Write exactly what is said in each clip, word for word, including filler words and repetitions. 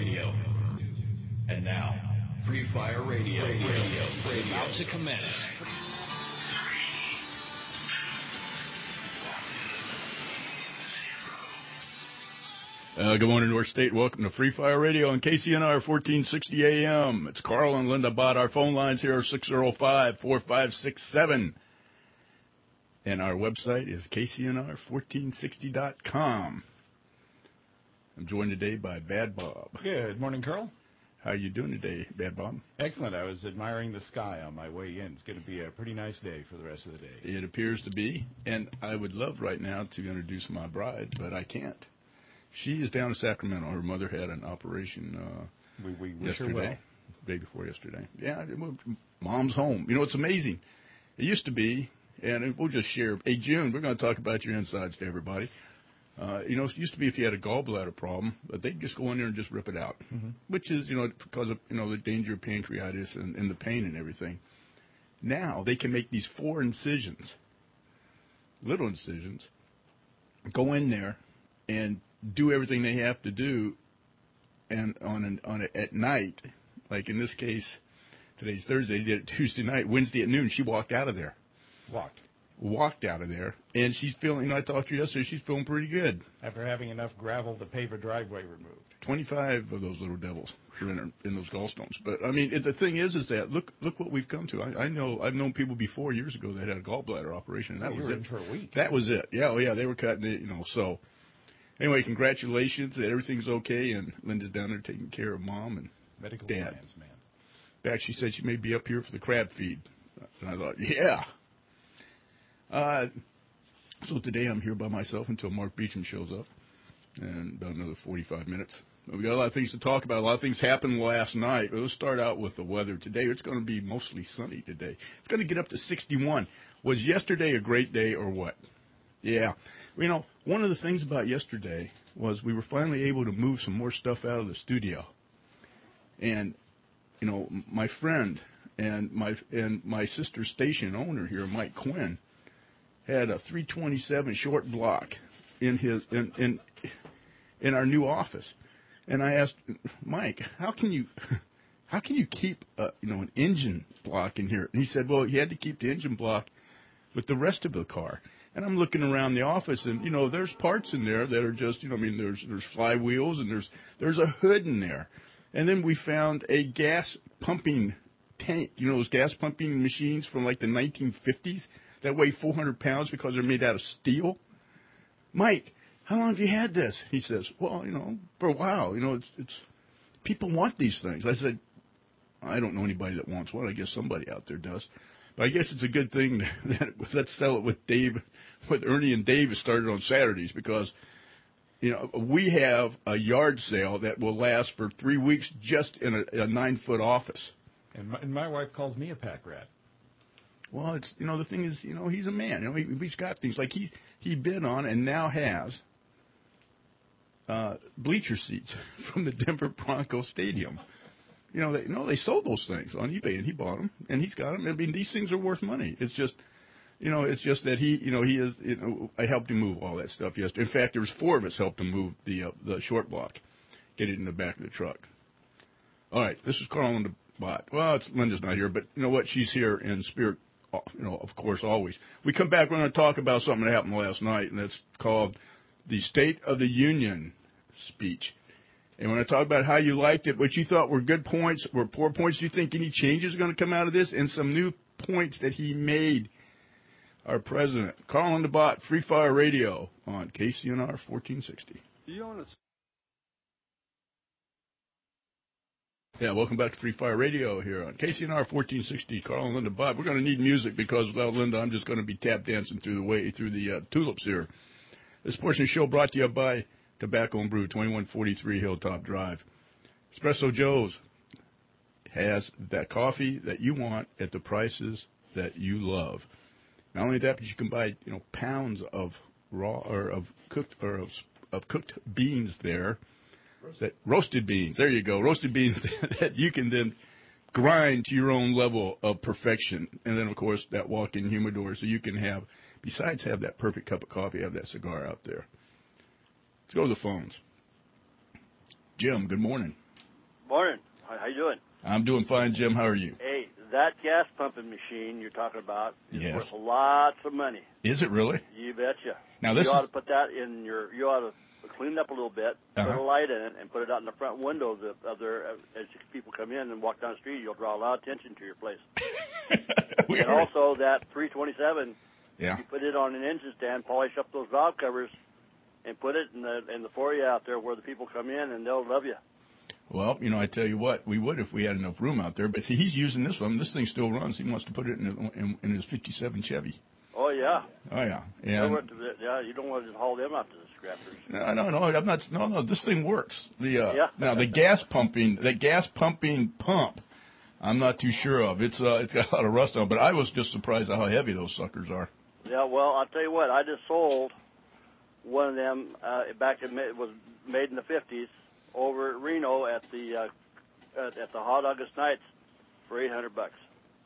Radio. And now, Free Fire Radio. Radio. Radio. About to commence. Uh, good morning, North State. Welcome to Free Fire Radio on K C N R fourteen sixty A M. It's Carl and Linda Bott. Our phone lines here are six oh five, four five six seven. And our website is K C N R fourteen sixty dot com. I'm joined today by Bad Bob. Good morning, Carl. How are you doing today, Bad Bob? Excellent. I was admiring the sky on my way in. It's going to be a pretty nice day for the rest of the day. It appears to be. And I would love right now to introduce my bride, but I can't. She is down in Sacramento. Her mother had an operation uh, we, we wish yesterday, her well. day before yesterday. Yeah, Mom's home. You know, it's amazing. It used to be, and we'll just share. Hey, June, we're going to talk about your insides to everybody. Uh, you know, it used to be if you had a gallbladder problem, but they'd just go in there and just rip it out, mm-hmm. which is, you know, because of, you know, the danger of pancreatitis and, and the pain and everything. Now they can make these four incisions, little incisions, go in there and do everything they have to do, and on an, on a, at night, like in this case, today's Thursday, they did it Tuesday night, Wednesday at noon, she walked out of there. Walked. Walked out of there, and she's feeling, you know, I talked to her yesterday, she's feeling pretty good. After having enough gravel to pave a driveway removed. twenty-five of those little devils are in, her, in those gallstones. But, I mean, it, the thing is, is that, look look what we've come to. I, I know, I've known people before years ago that had a gallbladder operation, and that oh, was you were it. in for a week. That was it. Yeah, oh, yeah, they were cutting it, you know, so. Anyway, congratulations that everything's okay, and Linda's down there taking care of Mom and Medical Dad. Science, man. In fact, she said she may be up here for the crab feed. And I thought, yeah. Uh, so today I'm here by myself until Mark Beecham shows up, and about another forty-five minutes. We got a lot of things to talk about. A lot of things happened last night. Let's start out with the weather. Today, it's going to be mostly sunny today. It's going to get up to sixty-one. Was yesterday a great day or what? Yeah. You know, one of the things about yesterday was we were finally able to move some more stuff out of the studio. And, you know, my friend and my and my sister's station owner here, Mike Quinn, had a three twenty-seven short block in his in in, in our new office. And I asked Mike, how can you how can you keep a, you know an engine block in here? And he said, well, he had to keep the engine block with the rest of the car. And I'm looking around the office, and you know, there's parts in there that are just, you know, I mean, there's there's flywheels, and there's there's a hood in there. And then we found a gas pumping tank, you know, those gas pumping machines from like the nineteen fifties that weigh four hundred pounds because they're made out of steel. Mike, how long have you had this? He says, well, you know, for a while. You know, it's it's people want these things. I said, I don't know anybody that wants one. I guess somebody out there does. But I guess it's a good thing that let's sell it with Dave, with Ernie and Dave started on Saturdays, because, you know, we have a yard sale that will last for three weeks just in a, a nine-foot office. And my, and my wife calls me a pack rat. Well, it's, you know, the thing is, you know, he's a man. You know, he, he's got things like he, he bid on and now has uh, bleacher seats from the Denver Broncos Stadium. You know, they, no, they sold those things on eBay, and he bought them, and he's got them. I mean, these things are worth money. It's just, you know, it's just that he, you know, he is. You know, I helped him move all that stuff yesterday. In fact, there was four of us helped him move the uh, the short block, get it in the back of the truck. All right, this is Carl Linda Bott. Well, it's Linda's not here, but you know what? She's here in spirit. You know, of course, always. We come back. We're going to talk about something that happened last night, and that's called the State of the Union speech. And when I talk about how you liked it, what you thought were good points, were poor points, do you think any changes are going to come out of this? And some new points that he made, our president. Carl Linda Bott, Free Fire Radio on K C N R fourteen sixty. Yeah, welcome back to Free Fire Radio here on K C N R fourteen sixty. Carl and Linda Bott. We're going to need music because without Linda, I'm just going to be tap dancing through the way through the uh, tulips here. This portion of the show brought to you by Tobacco and Brew, twenty-one forty-three Hilltop Drive. Espresso Joe's has that coffee that you want at the prices that you love. Not only that, but you can buy, you know, pounds of raw or of cooked or of, of cooked beans there. That roasted beans. There you go. Roasted beans that you can then grind to your own level of perfection. And then, of course, that walk-in humidor so you can have, besides have that perfect cup of coffee, have that cigar out there. Let's go to the phones. Jim, good morning. Morning. How, how you doing? I'm doing fine, Jim. How are you? Hey, that gas pumping machine you're talking about is Yes. worth lots of money. Is it really? You betcha. Now you this ought is... to put that in your. You ought to clean it up a little bit, Uh-huh. put a light in it, and put it out in the front window of, the, of their. As people come in and walk down the street, you'll draw a lot of attention to your place. we and already... also that three twenty-seven. Yeah. You put it on an engine stand, polish up those valve covers, and put it in the in the foyer out there where the people come in, and they'll love you. Well, you know, I tell you what, we would if we had enough room out there. But see, he's using this one. This thing still runs. He wants to put it in, in, in his fifty-seven Chevy. Oh yeah. Oh yeah. And And yeah, you don't want to just haul them out to the scrappers. no, no, no. I'm not. No, no. This thing works. The uh, Yeah. now the gas pumping, the gas pumping pump, I'm not too sure of. It's uh, it's got a lot of rust on it. But I was just surprised at how heavy those suckers are. Yeah. Well, I'll tell you what. I just sold one of them uh, back in it was made in the fifties over at Reno at the uh, at, at the Hot August Nights for eight hundred bucks.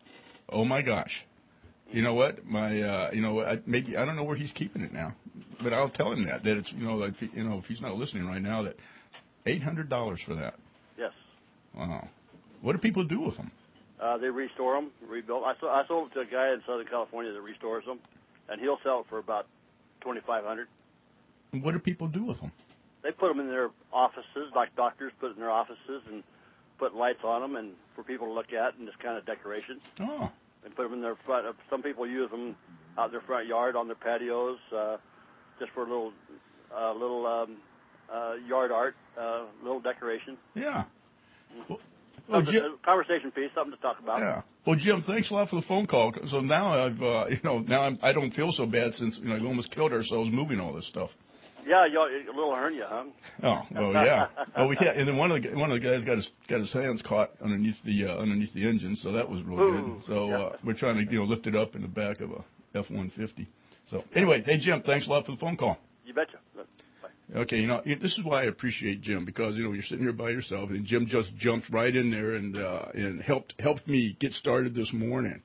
Oh my gosh. You know what? My, uh, you know, I, maybe I don't know where he's keeping it now, but I'll tell him that that it's, you know, that if he, you know, if he's not listening right now, that eight hundred dollars for that. Yes. Wow. What do people do with them? Uh, they restore them, rebuild. I sold, I sold it to a guy in Southern California that restores them, and he'll sell it for about twenty five hundred. What do people do with them? They put them in their offices, like doctors put it in their offices, and put lights on them, and for people to look at, and just kind of decoration. Oh. And put them in their front. Some people use them out in their front yard on their patios, uh, just for a little, uh, little um, uh, yard art, uh, little decoration. Yeah. Well, well, Something- Jim, a conversation piece, something to talk about. yeah. Well, Jim, thanks a lot for the phone call. So now I've, uh, you know, now I'm, I don't feel so bad since you know we almost killed ourselves moving all this stuff. Yeah, you a little hernia, huh? Oh, well, yeah. Oh, we had, and then one of the one of the guys got his got his hands caught underneath the uh, underneath the engine, so that was real Ooh, good. So yeah. uh, we're trying to you know lift it up in the back of a F one fifty. So anyway, hey Jim, thanks a lot for the phone call. You betcha. Bye. Okay, you know this is why I appreciate Jim because you know you're sitting here by yourself, and Jim just jumped right in there and uh, and helped helped me get started this morning.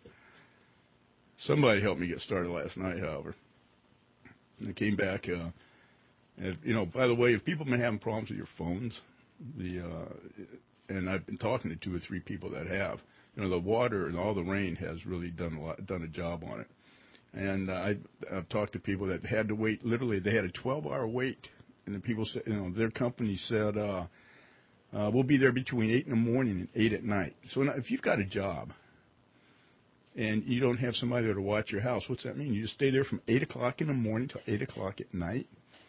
Somebody helped me get started last night, however. And I came back. Uh, And, you know, by the way, if people have been having problems with your phones, the uh, and I've been talking to two or three people that have, you know, the water and all the rain has really done a lot, done a job on it. And uh, I, I've talked to people that had to wait. Literally, they had a twelve-hour wait, and the people said, you know, their company said, uh, uh, we'll be there between eight in the morning and eight at night. So now, if you've got a job and you don't have somebody there to watch your house, what's that mean? You just stay there from eight o'clock in the morning till eight o'clock at night.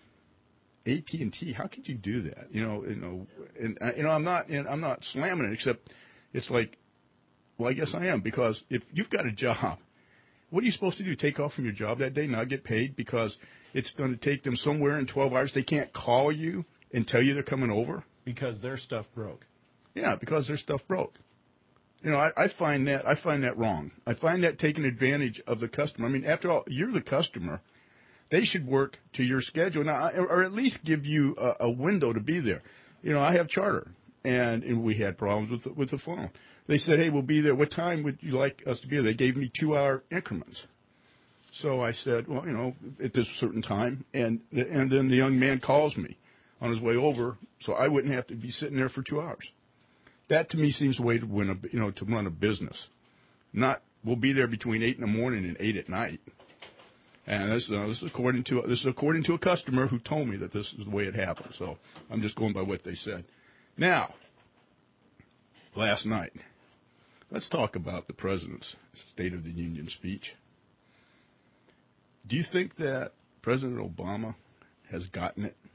A T and T, how could you do that? You know, you know, and uh, you know, I'm not, and I'm not slamming it, except it's like, well, I guess I am because if you've got a job, what are you supposed to do? Take off from your job that day, not get paid because it's going to take them somewhere in twelve hours. They can't call you and tell you they're coming over Because their stuff broke. Yeah, because their stuff broke. You know, I, I find that I find that wrong. I find that taking advantage of the customer. I mean, after all, you're the customer. They should work to your schedule now, or at least give you a, a window to be there. You know, I have Charter, and, and we had problems with the, with the phone. They said, "Hey, we'll be there. What time would you like us to be there?" They gave me two-hour increments. So I said, "Well, you know, at this certain time," and and then the young man calls me on his way over, so I wouldn't have to be sitting there for two hours. That to me seems the way to win a, you know, to run a business. Not we'll be there between eight in the morning and eight at night. And this, uh, this is according to this is according to a customer who told me that this is the way it happened. So I'm just going by what they said. Now, last night, let's talk about the president's State of the Union speech. Do you think that President Obama has gotten it?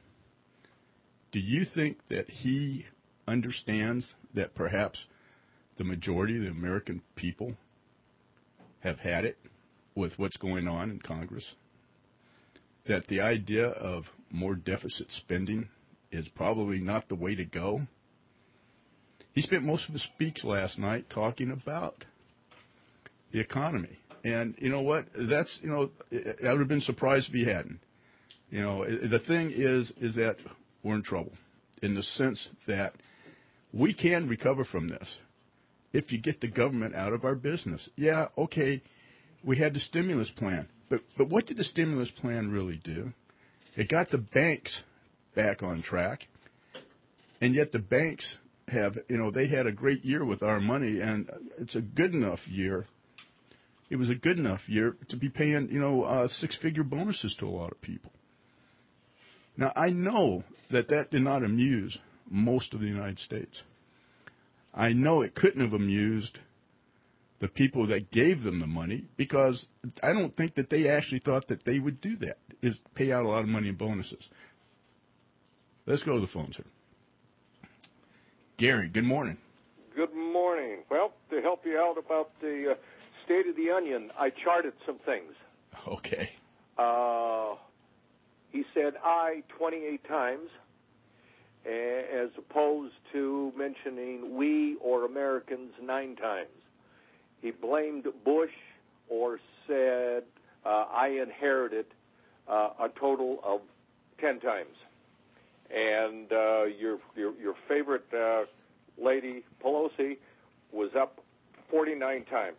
Do you think that he understands that perhaps the majority of the American people have had it with what's going on in Congress? That the idea of more deficit spending is probably not the way to go? He spent most of his speech last night talking about the economy. And you know what? That's, you know, I would have been surprised if he hadn't. You know, the thing is, is that we're in trouble in the sense that we can recover from this if you get the government out of our business. Yeah, okay, we had the stimulus plan. But but what did the stimulus plan really do? It got the banks back on track, and yet the banks have, you know, they had a great year with our money, and it's a good enough year. It was a good enough year to be paying, you know, uh, six-figure bonuses to a lot of people. Now, I know that that did not amuse most of the United States. I know it couldn't have amused the people that gave them the money, because I don't think that they actually thought that they would do that, is pay out a lot of money in bonuses. Let's go to the phones here. Gary, good morning. Good morning. Well, to help you out about the uh, State of the Onion, I charted some things. Okay. Uh, he said I twenty-eight times, as opposed to mentioning we or Americans nine times. He blamed Bush or said uh, I inherited uh, a total of ten times. And uh, your, your your favorite uh, lady, Pelosi, was up forty-nine times.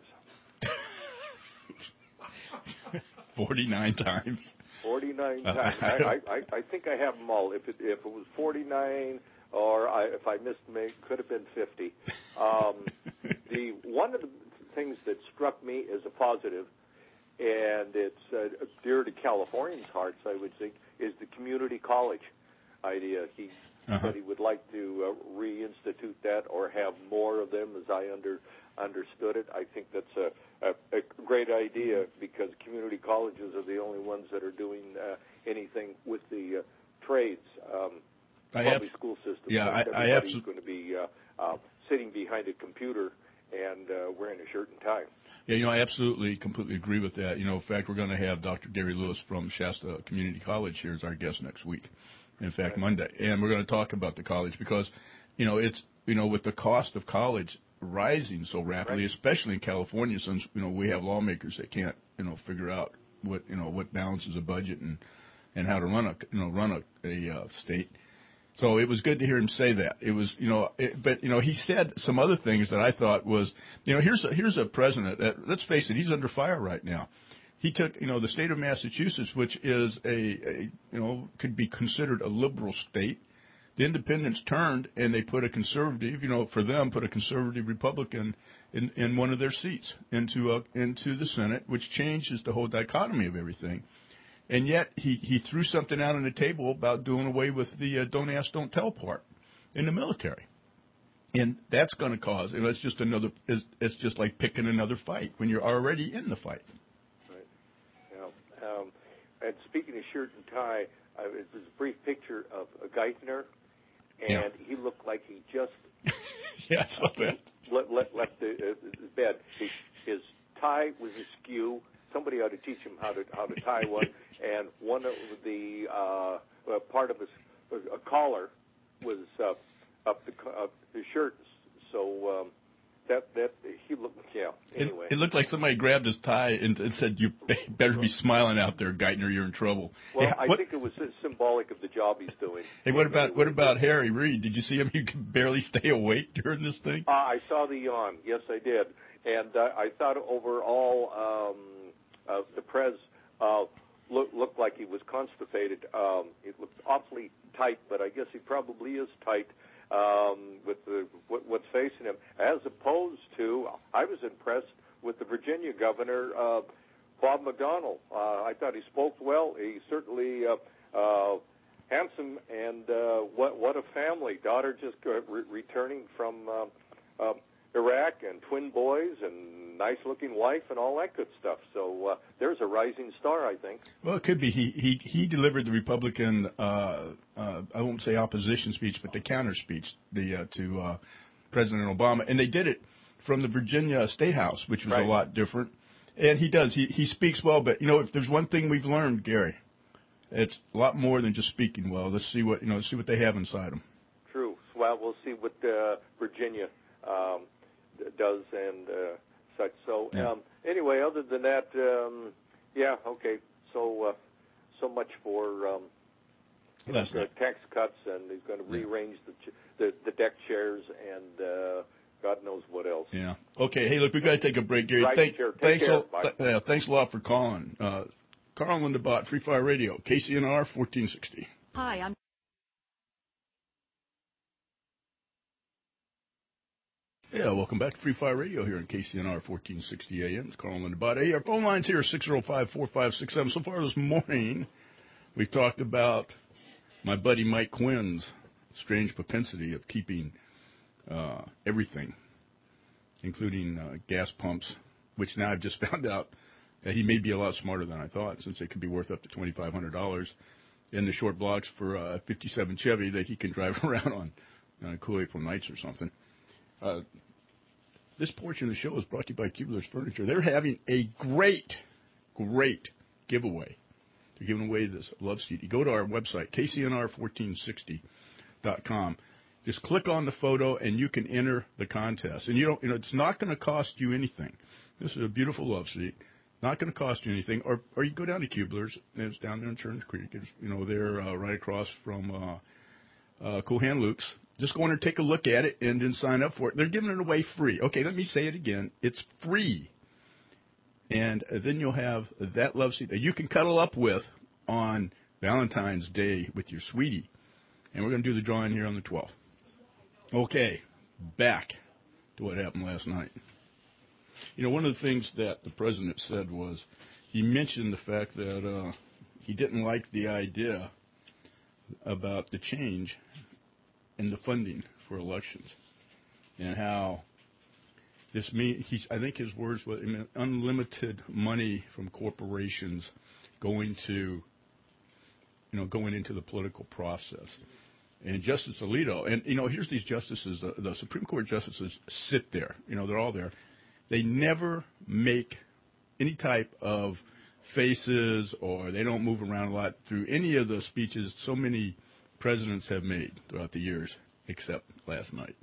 forty-nine times. forty-nine times. I, I, I, I think I have them all. If it, if it was forty-nine, or I, if I missed, it could have been fifty. Um, the one of the things that struck me as a positive, and it's uh, dear to Californians' hearts, I would think, is the community college idea. He uh-huh. said he would like to uh, reinstitute that or have more of them, as I under, understood it. I think that's a, a, a great idea, because community colleges are the only ones that are doing uh, anything with the uh, trades. Um, I public abs- school system. Yeah, I, everybody's I absolutely going to be uh, uh, sitting behind a computer and uh, wearing a shirt and tie. Yeah, you know, I absolutely, completely agree with that. You know, in fact, we're going to have Doctor Gary Lewis from Shasta Community College here as our guest next week. In fact, right. Monday. And we're going to talk about the college because, you know, it's, you know, with the cost of college rising so rapidly, right. especially in California, since, you know, we have lawmakers that can't, you know, figure out what, you know, what balances a budget and, and how to run a, you know, run a, a uh, state. So it was good to hear him say that. It was, you know, it, but, you know, he said some other things that I thought was, you know, here's a, here's a president that, let's face it, he's under fire right now. He took, you know, the state of Massachusetts, which is a, a, you know, could be considered a liberal state. The independents turned and they put a conservative, you know, for them, put a conservative Republican in, in one of their seats into a, into the Senate, which changes the whole dichotomy of everything. And yet he, he threw something out on the table about doing away with the uh, don't ask, don't tell part in the military. And that's going to cause, you know, it's just another, it's, it's just like picking another fight when you're already in the fight. Um, and speaking of shirt and tie, uh, it was a brief picture of a Geithner, and yeah. he looked like he just yeah, I saw that. left, left, left the, uh, his bed. He, his tie was askew. Somebody ought to teach him how to how to tie one. And one of the uh, uh, part of his a collar was uh, up the up his shirt. So. Um, That that he looked yeah. Anyway, it, it looked like somebody grabbed his tie and, and said, "You better be smiling out there, Geithner. You're in trouble." Well, hey, I what, think it was symbolic of the job he's doing. Hey, what about what about Harry Reid? Did you see him? He could barely stay awake during this thing. Uh, I saw the yawn. Yes, I did, and uh, I thought overall um, uh, the Prez uh, look, looked like he was constipated. Um, it looked awfully tight, but I guess he probably is tight. Um, with the, what, what's facing him, as opposed to, I was impressed with the Virginia governor, uh, Bob McDonnell. Uh, I thought he spoke well. He certainly uh, uh, handsome, and uh, what what a family. Daughter just uh, re- returning from uh, uh, Iraq, and twin boys, and nice-looking wife, and all that good stuff. So uh, there's a rising star, I think. Well, it could be. He he he delivered the Republican, uh, uh, I won't say opposition speech, but the counter speech the uh, to uh, President Obama, and they did it from the Virginia State House, which was right. a lot different. And he does. He he speaks well, but you know, if there's one thing we've learned, Gary, it's a lot more than just speaking well. Let's see what you know. Let's see what they have inside them. True. Well, we'll see what uh, Virginia. Um, does and uh, such. So yeah. um, anyway, other than that, um, yeah, okay. So uh, so much for um, you know, tax cuts, and he's going to yeah. rearrange the, ch- the the deck chairs, and uh, God knows what else. Yeah. Okay. Hey, look, we've got to take a break, Gary. Right, Thank, sure. Take thanks, care. a, th- uh, thanks a lot for calling. Uh, Carl Lindebott, Free Fire Radio, K C N R fourteen sixty. Hi, I'm Yeah, welcome back to Free Fire Radio here on K C N R fourteen sixty A M. It's Carl Lindabate. Hey, our phone line's here, six oh five, four five six seven. So far this morning, we've talked about my buddy Mike Quinn's strange propensity of keeping uh, everything, including uh, gas pumps, which now I've just found out that he may be a lot smarter than I thought, since it could be worth up to twenty-five hundred dollars in the short blocks for a fifty-seven Chevy that he can drive around on uh, cool April nights or something. Uh, this portion of the show is brought to you by Cubular's Furniture. They're having a great, great giveaway. They're giving away this love seat. You go to our website, K C N R fourteen sixty dot com. Just click on the photo, and you can enter the contest. And you don't, you know, it's not going to cost you anything. This is a beautiful love seat. Not going to cost you anything. Or, or you go down to Cubular's, and it's down there in Churns Creek. It's, you know, they're uh, right across from uh, uh, Cool Hand Luke's. Just go in and take a look at it and then sign up for it. They're giving it away free. Okay, let me say it again. It's free. And uh, then you'll have that love seat that you can cuddle up with on Valentine's Day with your sweetie. And we're going to do the drawing here on the twelfth. Okay, back to what happened last night. You know, one of the things that the president said was he mentioned the fact that uh, he didn't like the idea about the change in the funding for elections and how this mean he's I think his words were unlimited money from corporations going to you know going into the political process. And Justice Alito, and you know here's these justices, the, the Supreme Court justices sit there, you know they're all there. They never make any type of faces, or they don't move around a lot through any of the speeches so many presidents have made throughout the years, except last night.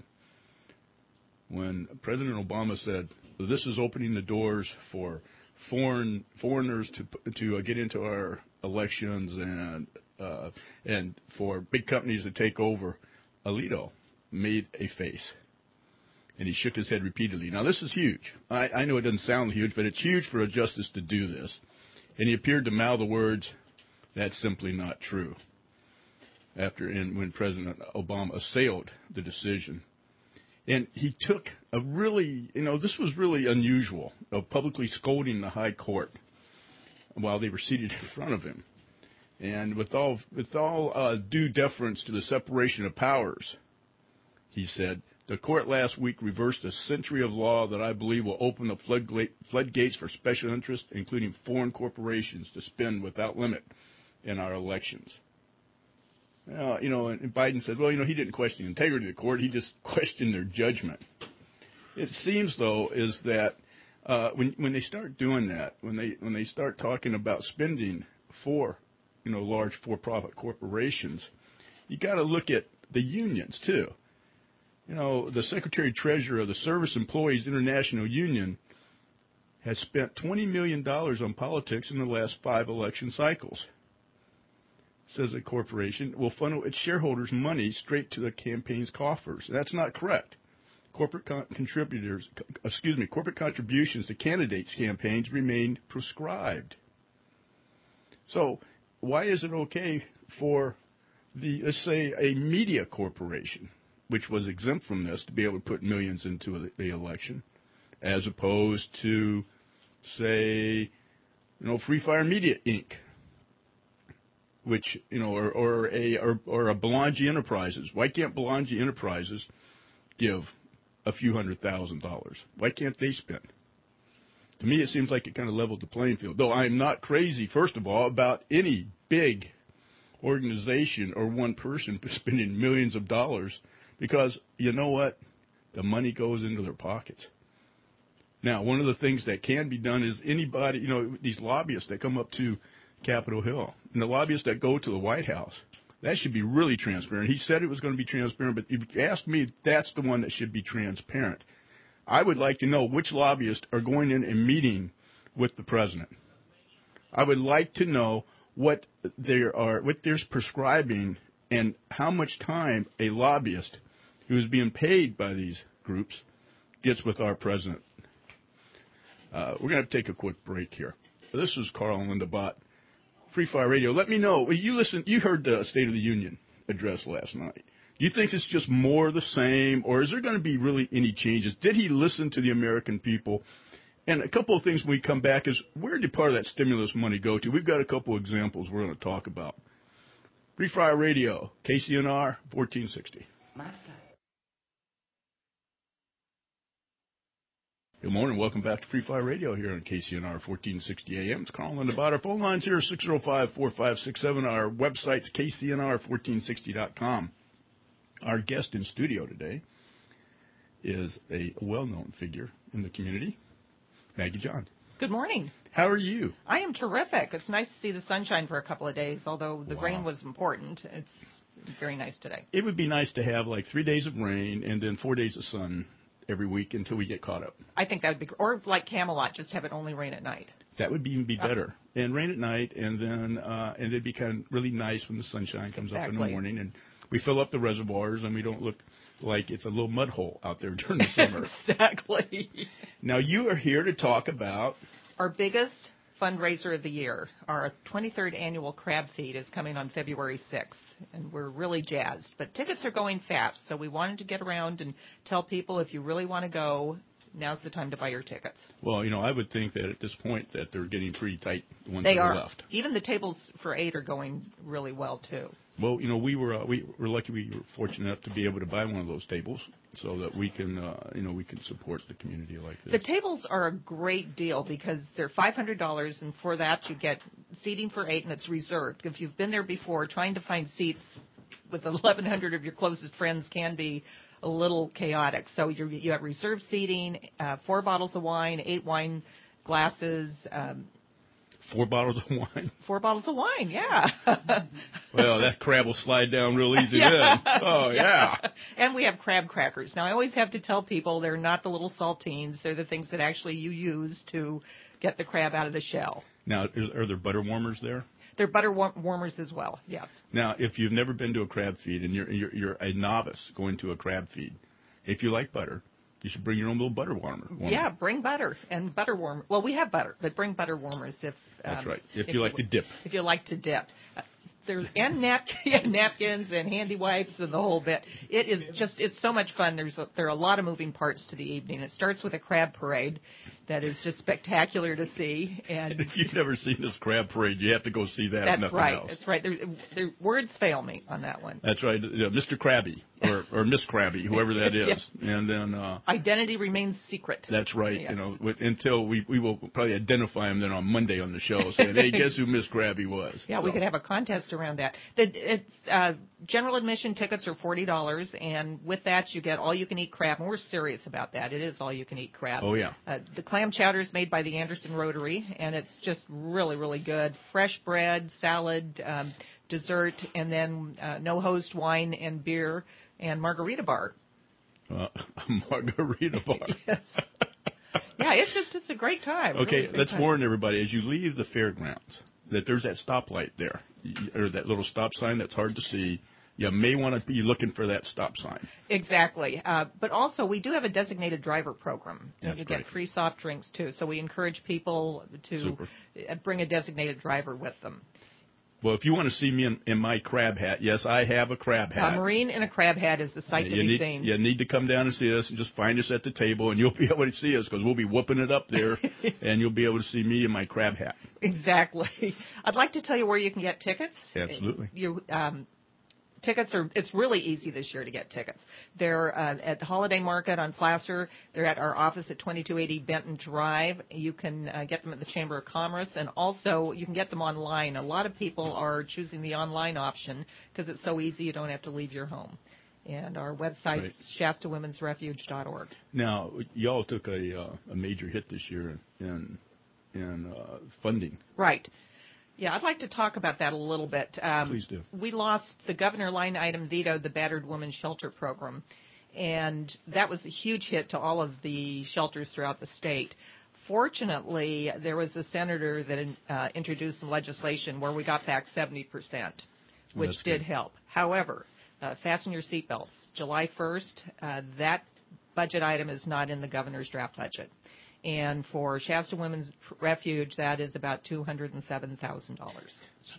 When President Obama said, this is opening the doors for foreign foreigners to to uh, get into our elections and uh, and for big companies to take over, Alito made a face. And he shook his head repeatedly. Now, this is huge. I, I know it doesn't sound huge, but it's huge for a justice to do this. And he appeared to mouth the words, that's simply not true, after and when President Obama assailed the decision. And he took a really, you know, this was really unusual, of publicly scolding the high court while they were seated in front of him. And with all, with all uh, due deference to the separation of powers, he said, the court last week reversed a century of law that I believe will open the floodgates for special interests, including foreign corporations, to spend without limit in our elections. Uh, you know, and Biden said, well, you know, he didn't question the integrity of the court. He just questioned their judgment. It seems, though, is that uh, when when they start doing that, when they when they start talking about spending for, you know, large for-profit corporations, you got to look at the unions, too. You know, the Secretary-Treasurer of the Service Employees International Union has spent twenty million dollars on politics in the last five election cycles. Says the corporation will funnel its shareholders' money straight to the campaign's coffers. That's not correct. Corporate con- contributors, excuse me, corporate contributions to candidates' campaigns remain prescribed. So why is it okay for the, let's say, a media corporation, which was exempt from this, to be able to put millions into the election, as opposed to, say, you know, Free Fire Media Incorporated, which, you know, or, or a or, or a Belangi Enterprises. Why can't Belangi Enterprises give a few hundred thousand dollars? Why can't they spend? To me, it seems like it kind of leveled the playing field. Though I'm not crazy, first of all, about any big organization or one person spending millions of dollars, because you know what? The money goes into their pockets. Now, one of the things that can be done is anybody, you know, these lobbyists that come up to Capitol Hill and the lobbyists that go to the White House, that should be really transparent. He said it was going to be transparent, but if you ask me, that's the one that should be transparent. I would like to know which lobbyists are going in and meeting with the president. I would like to know what they are, what they're prescribing, and how much time a lobbyist who is being paid by these groups gets with our president. Uh, we're going to have to take a quick break here. This is Carl and Linda Bott, Free Fire Radio. Let me know. You listened. You heard the State of the Union address last night. Do you think it's just more of the same, or is there going to be really any changes? Did he listen to the American people? And a couple of things when we come back is, where did part of that stimulus money go to? We've got a couple of examples we're going to talk about. Free Fire Radio, K C N R, fourteen sixty. Good morning. Welcome back to Free Fire Radio here on K C N R fourteen sixty A M. It's Carl and about our phone lines here, six oh five, four five six seven. Our website's K C N R fourteen sixty dot com. Our guest in studio today is a well-known figure in the community, Maggie John. Good morning. How are you? I am terrific. It's nice to see the sunshine for a couple of days, although the Wow. rain was important. It's very nice today. It would be nice to have like three days of rain and then four days of sun every week until we get caught up. I think that would be, or like Camelot, just have it only rain at night. That would be, even be better. And rain at night, and then uh, and it'd be kind of really nice when the sunshine comes Exactly. up in the morning, and we fill up the reservoirs, and we don't look like it's a little mud hole out there during the summer. Exactly. Now, you are here to talk about Our biggest fundraiser of the year, our twenty-third annual Crab Feed, is coming on February sixth, and we're really jazzed. But tickets are going fast, so we wanted to get around and tell people if you really want to go, now's the time to buy your tickets. Well, you know, I would think that at this point that they're getting pretty tight, the ones They that are, are. left. Even the tables for eight are going really well, too. Well, you know, we were uh, we were lucky. We were fortunate enough to be able to buy one of those tables so that we can, uh, you know, we can support the community like this. The tables are a great deal because they're five hundred dollars, and for that you get seating for eight, and it's reserved. If you've been there before, trying to find seats with eleven hundred of your closest friends can be a little chaotic. So you're, you have reserved seating, uh, four bottles of wine, eight wine glasses, um, Four bottles of wine. four bottles of wine, yeah. Well, that crab will slide down real easy Yeah. then. Oh, yeah. And we have crab crackers. Now, I always have to tell people they're not the little saltines. They're the things that actually you use to get the crab out of the shell. Now, is, are there butter warmers there? They're butter war- warmers as well, yes. Now, if you've never been to a crab feed and you're, you're, you're a novice going to a crab feed, if you like butter, you should bring your own little butter warmer. warmer. Yeah, bring butter and butter warmer. Well, we have butter, but bring butter warmers if um, That's right. If, if you like to dip. If you like to dip. Uh, There's and nap- yeah, napkins and handy wipes and the whole bit. It is just it's so much fun. There's a, there are a lot of moving parts to the evening. It starts with a crab parade that is just spectacular to see. And If you've never seen this crab parade, you have to go see that. that's if nothing right. else. That's right. There, there, words fail me on that one. That's right. Yeah, Mister Krabby or, or Miss Krabby, whoever that is. Yes. And then uh, Identity remains secret. that's right. Yes. You know, with, until we we will probably identify him then on Monday on the show, saying, "Hey, guess who Miss Krabby was?" Yeah, we So, could have a contest around that. The, it's uh, general admission tickets are forty dollars, and with that you get all-you-can-eat crab. And we're serious about that. It is all-you-can-eat crab. Oh yeah. Uh, the clam chowder is made by the Anderson Rotary, and it's just really, really good. Fresh bread, salad, um, dessert, and then uh, no-host wine and beer and margarita bar. Uh, margarita bar. Yes. Yeah, it's just it's a great time. Okay, Really great let's time. warn everybody as you leave the fairgrounds that there's that stoplight there, y- or that little stop sign that's hard to see. You may want to be looking for that stop sign. Exactly. Uh, but also, we do have a designated driver program. And That's you great. get free soft drinks, too. So we encourage people to Super. uh, bring a designated driver with them. Well, if you want to see me in, in my crab hat, yes, I have a crab hat. A Marine in a crab hat is the sight Yeah, to you be need, seen. You need to come down and see us and just find us at the table, and you'll be able to see us because we'll be whooping it up there, and you'll be able to see me in my crab hat. Exactly. I'd like to tell you where you can get tickets. Absolutely. You um, Tickets are, it's really easy this year to get tickets. They're uh, at the Holiday Market on Placer. They're at our office at twenty-two eighty Benton Drive. You can uh, get them at the Chamber of Commerce, and also you can get them online. A lot of people are choosing the online option because it's so easy you don't have to leave your home. And our website is Shasta Women's Refuge dot org. Now, y'all took a, uh, a major hit this year in, in uh, funding. Right. Yeah, I'd like to talk about that a little bit. Um, Please do. We lost the governor line item vetoed the Battered Women's Shelter Program, and that was a huge hit to all of the shelters throughout the state. Fortunately, there was a senator that uh, introduced some legislation where we got back seventy percent, which That's did good. help. However, uh, fasten your seatbelts. July first, uh, that budget item is not in the governor's draft budget. And for Shasta Women's Refuge, that is about two hundred seven thousand dollars. It's huge.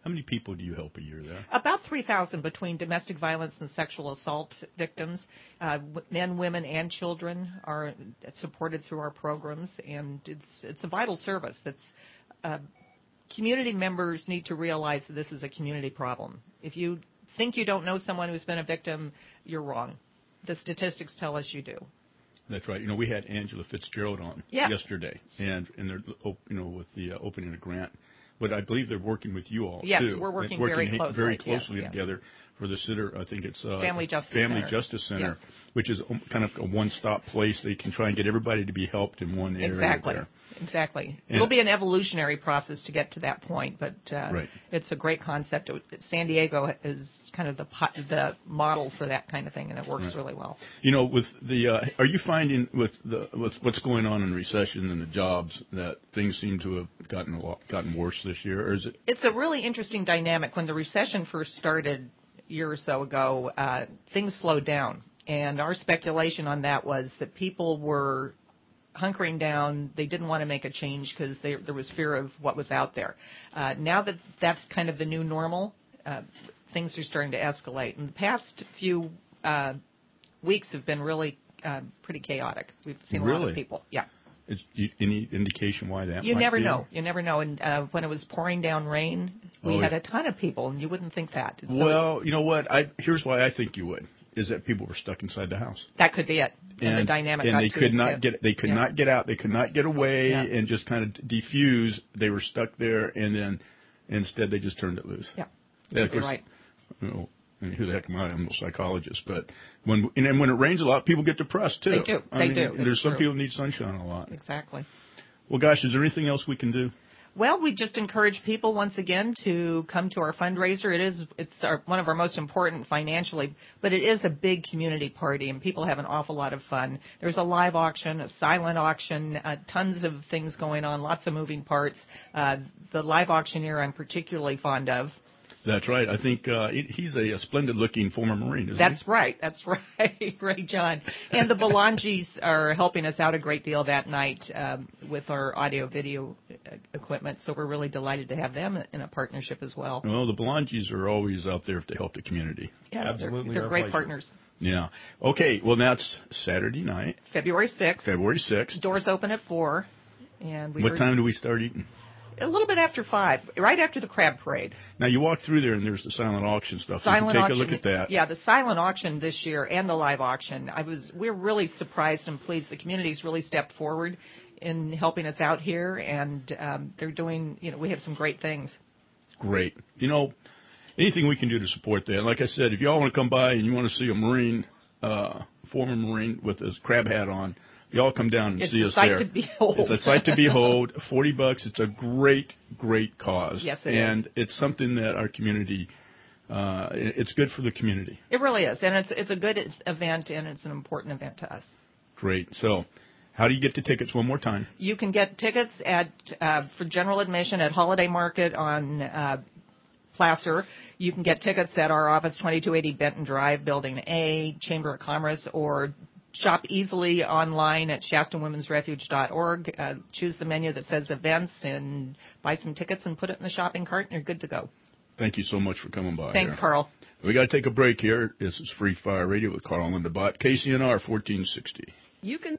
How many people do you help a year there? About three thousand between domestic violence and sexual assault victims. Uh, men, women, and children are supported through our programs, and it's it's a vital service. It's uh, community members need to realize that this is a community problem. If you think you don't know someone who's been a victim, you're wrong. The statistics tell us you do. That's right. You know, we had Angela Fitzgerald on yeah. yesterday, and and they're you know with the uh, opening a grant. But I believe they're working with you all, yes, too. Yes, we're working, working very closely, very closely yes, together yes. for the Sitter, I think it's uh, Family Justice Family Center, Justice Center yes. which is kind of a one-stop place. They can try and get everybody to be helped in one area. Exactly. There. Exactly. And It'll be an evolutionary process to get to that point, but uh, right. it's a great concept. San Diego is kind of the the model for that kind of thing, and it works right. really well. You know, with the uh, are you finding with the with what's going on in recession and the jobs that things seem to have gotten a lot gotten worse this year, or is it? It's a really interesting dynamic. When the recession first started a year or so ago, uh, things slowed down, and our speculation on that was that people were hunkering down. They didn't want to make a change because there was fear of what was out there. Uh, now that that's kind of the new normal, uh, things are starting to escalate. And the past few uh, weeks have been really uh, pretty chaotic. We've seen a really? lot of people. Yeah. Is any indication why that You might never be? know. You never know. And uh, when it was pouring down rain, we oh, had yeah. a ton of people, and you wouldn't think that. So well, you know what? I here's why I think you would. Is that people were stuck inside the house. That could be it. And, and the dynamic and got they too could not intense. get they could yeah. not get out. They could not get away yeah. and just kind of defuse. They were stuck there, and then instead they just turned it loose. Yeah, yeah you're right. You know, I mean, who the heck am I? I'm no psychologist, but when and then when it rains a lot, people get depressed too. They do. I they mean, do. There's it's some true. people need sunshine a lot. Exactly. Well, gosh, is there anything else we can do? Well, we just encourage people once again to come to our fundraiser. It is it's our, one of our most important financially, but it is a big community party, and people have an awful lot of fun. There's a live auction, a silent auction, uh, tons of things going on, lots of moving parts. Uh, the live auctioneer I'm particularly fond of. That's right. I think uh, he's a, a splendid-looking former Marine, isn't That's he? right. That's right. Ray John. And the Belongis are helping us out a great deal that night um, with our audio-video equipment, so we're really delighted to have them in a partnership as well. Well, the Belongis are always out there to help the community. Yeah, absolutely. They're, they're great pleasure. partners. Yeah. Okay, well, that's Saturday night. February sixth. February sixth. Doors open at four. And we What were, time do we start eating? A little bit after five, right after the crab parade. Now, you walk through there, and there's the silent auction stuff. Silent you can take auction, a look at that. Yeah, the silent auction this year and the live auction. I was we're really surprised and pleased. The community's really stepped forward in helping us out here, and um, they're doing. You know, we have some great things. Great. You know, anything we can do to support that. Like I said, if you all want to come by and you want to see a Marine, uh, former Marine with his crab hat on, you all come down and it's see a us sight there. To behold. It's a sight to behold. Forty bucks. It's a great, great cause. Yes, it and is. it's something that our community. Uh, it's good for the community. It really is, and it's it's a good event, and it's an important event to us. Great. So, how do you get the tickets one more time? You can get tickets at uh, for general admission at Holiday Market on uh, Placer. You can get tickets at our office, twenty-two eighty Benton Drive, Building A, Chamber of Commerce, or shop easily online at Shasta Women's Refuge dot org. Uh, choose the menu that says events and buy some tickets and put it in the shopping cart, and you're good to go. Thank you so much for coming by. Thanks, here. Carl. We got to take a break here. This is Free Fire Radio with Carl and Linda Bott, K C N R fourteen sixty. You can.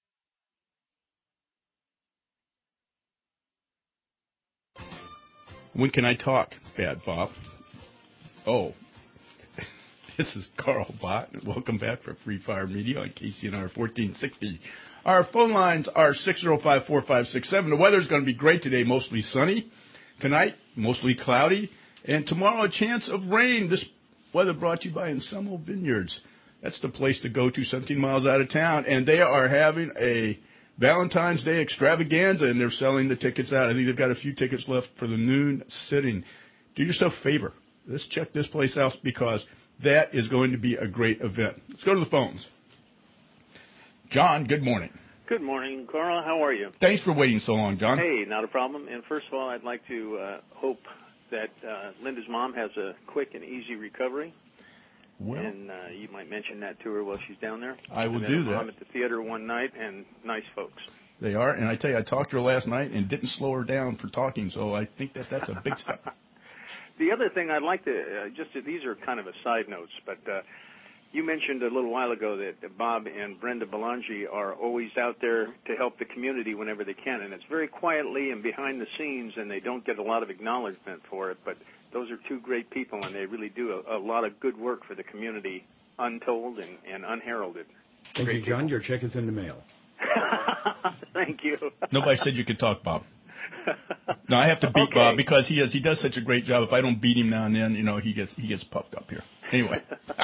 When can I talk, Bad Bob? Oh, this is Carl Bott. Welcome back for Free Fire Media on K C N R fourteen sixty. Our phone lines are six oh five, four five six seven. The weather's going to be great today, mostly sunny. Tonight, mostly cloudy. And tomorrow, a chance of rain. This weather brought to you by Ensemble Vineyards. That's the place to go to, seventeen miles out of town. And they are having a Valentine's Day extravaganza, and they're selling the tickets out. I think they've got a few tickets left for the noon sitting. Do yourself a favor. Let's check this place out because that is going to be a great event. Let's go to the phones. John, good morning. Good morning, Carl. How are you? Thanks for waiting so long, John. Hey, not a problem. And first of all, I'd like to uh, hope that uh, Linda's mom has a quick and easy recovery. Well, and uh, you might mention that to her while she's down there. I will I met do her that. mom at the theater one night, and nice folks. They are, and I tell you, I talked to her last night and didn't slow her down for talking, so I think that that's a big step. The other thing I'd like to, uh, just these are kind of a side notes, but uh, you mentioned a little while ago that Bob and Brenda Belangi are always out there to help the community whenever they can, and it's very quietly and behind the scenes, and they don't get a lot of acknowledgement for it, but those are two great people, and they really do a, a lot of good work for the community, untold and, and unheralded. Thank Great you, John. people. Your check is in the mail. Thank you. Nobody said you could talk, Bob. No, I have to beat Okay. Bob because he is he does such a great job. If I don't beat him now and then, you know, he gets he gets puffed up here. Anyway.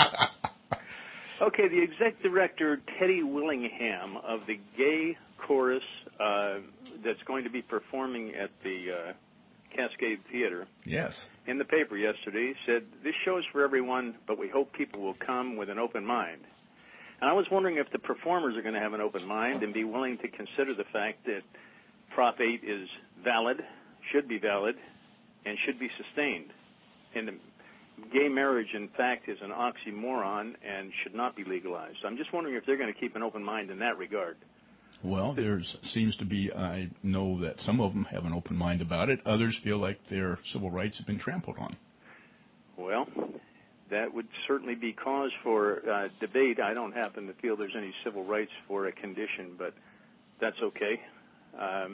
Okay, the exec director, Teddy Willingham, of the gay chorus uh, that's going to be performing at the uh, Cascade Theater, Yes. in the paper yesterday, said, this show is for everyone, but we hope people will come with an open mind. And I was wondering if the performers are going to have an open mind and be willing to consider the fact that Prop eight is valid, should be valid, and should be sustained. And gay marriage, in fact, is an oxymoron and should not be legalized. I'm just wondering if they're going to keep an open mind in that regard. Well, there seems to be, I know that some of them have an open mind about it. Others feel like their civil rights have been trampled on. Well, that would certainly be cause for uh, debate. I don't happen to feel there's any civil rights for a condition, but that's okay. Um,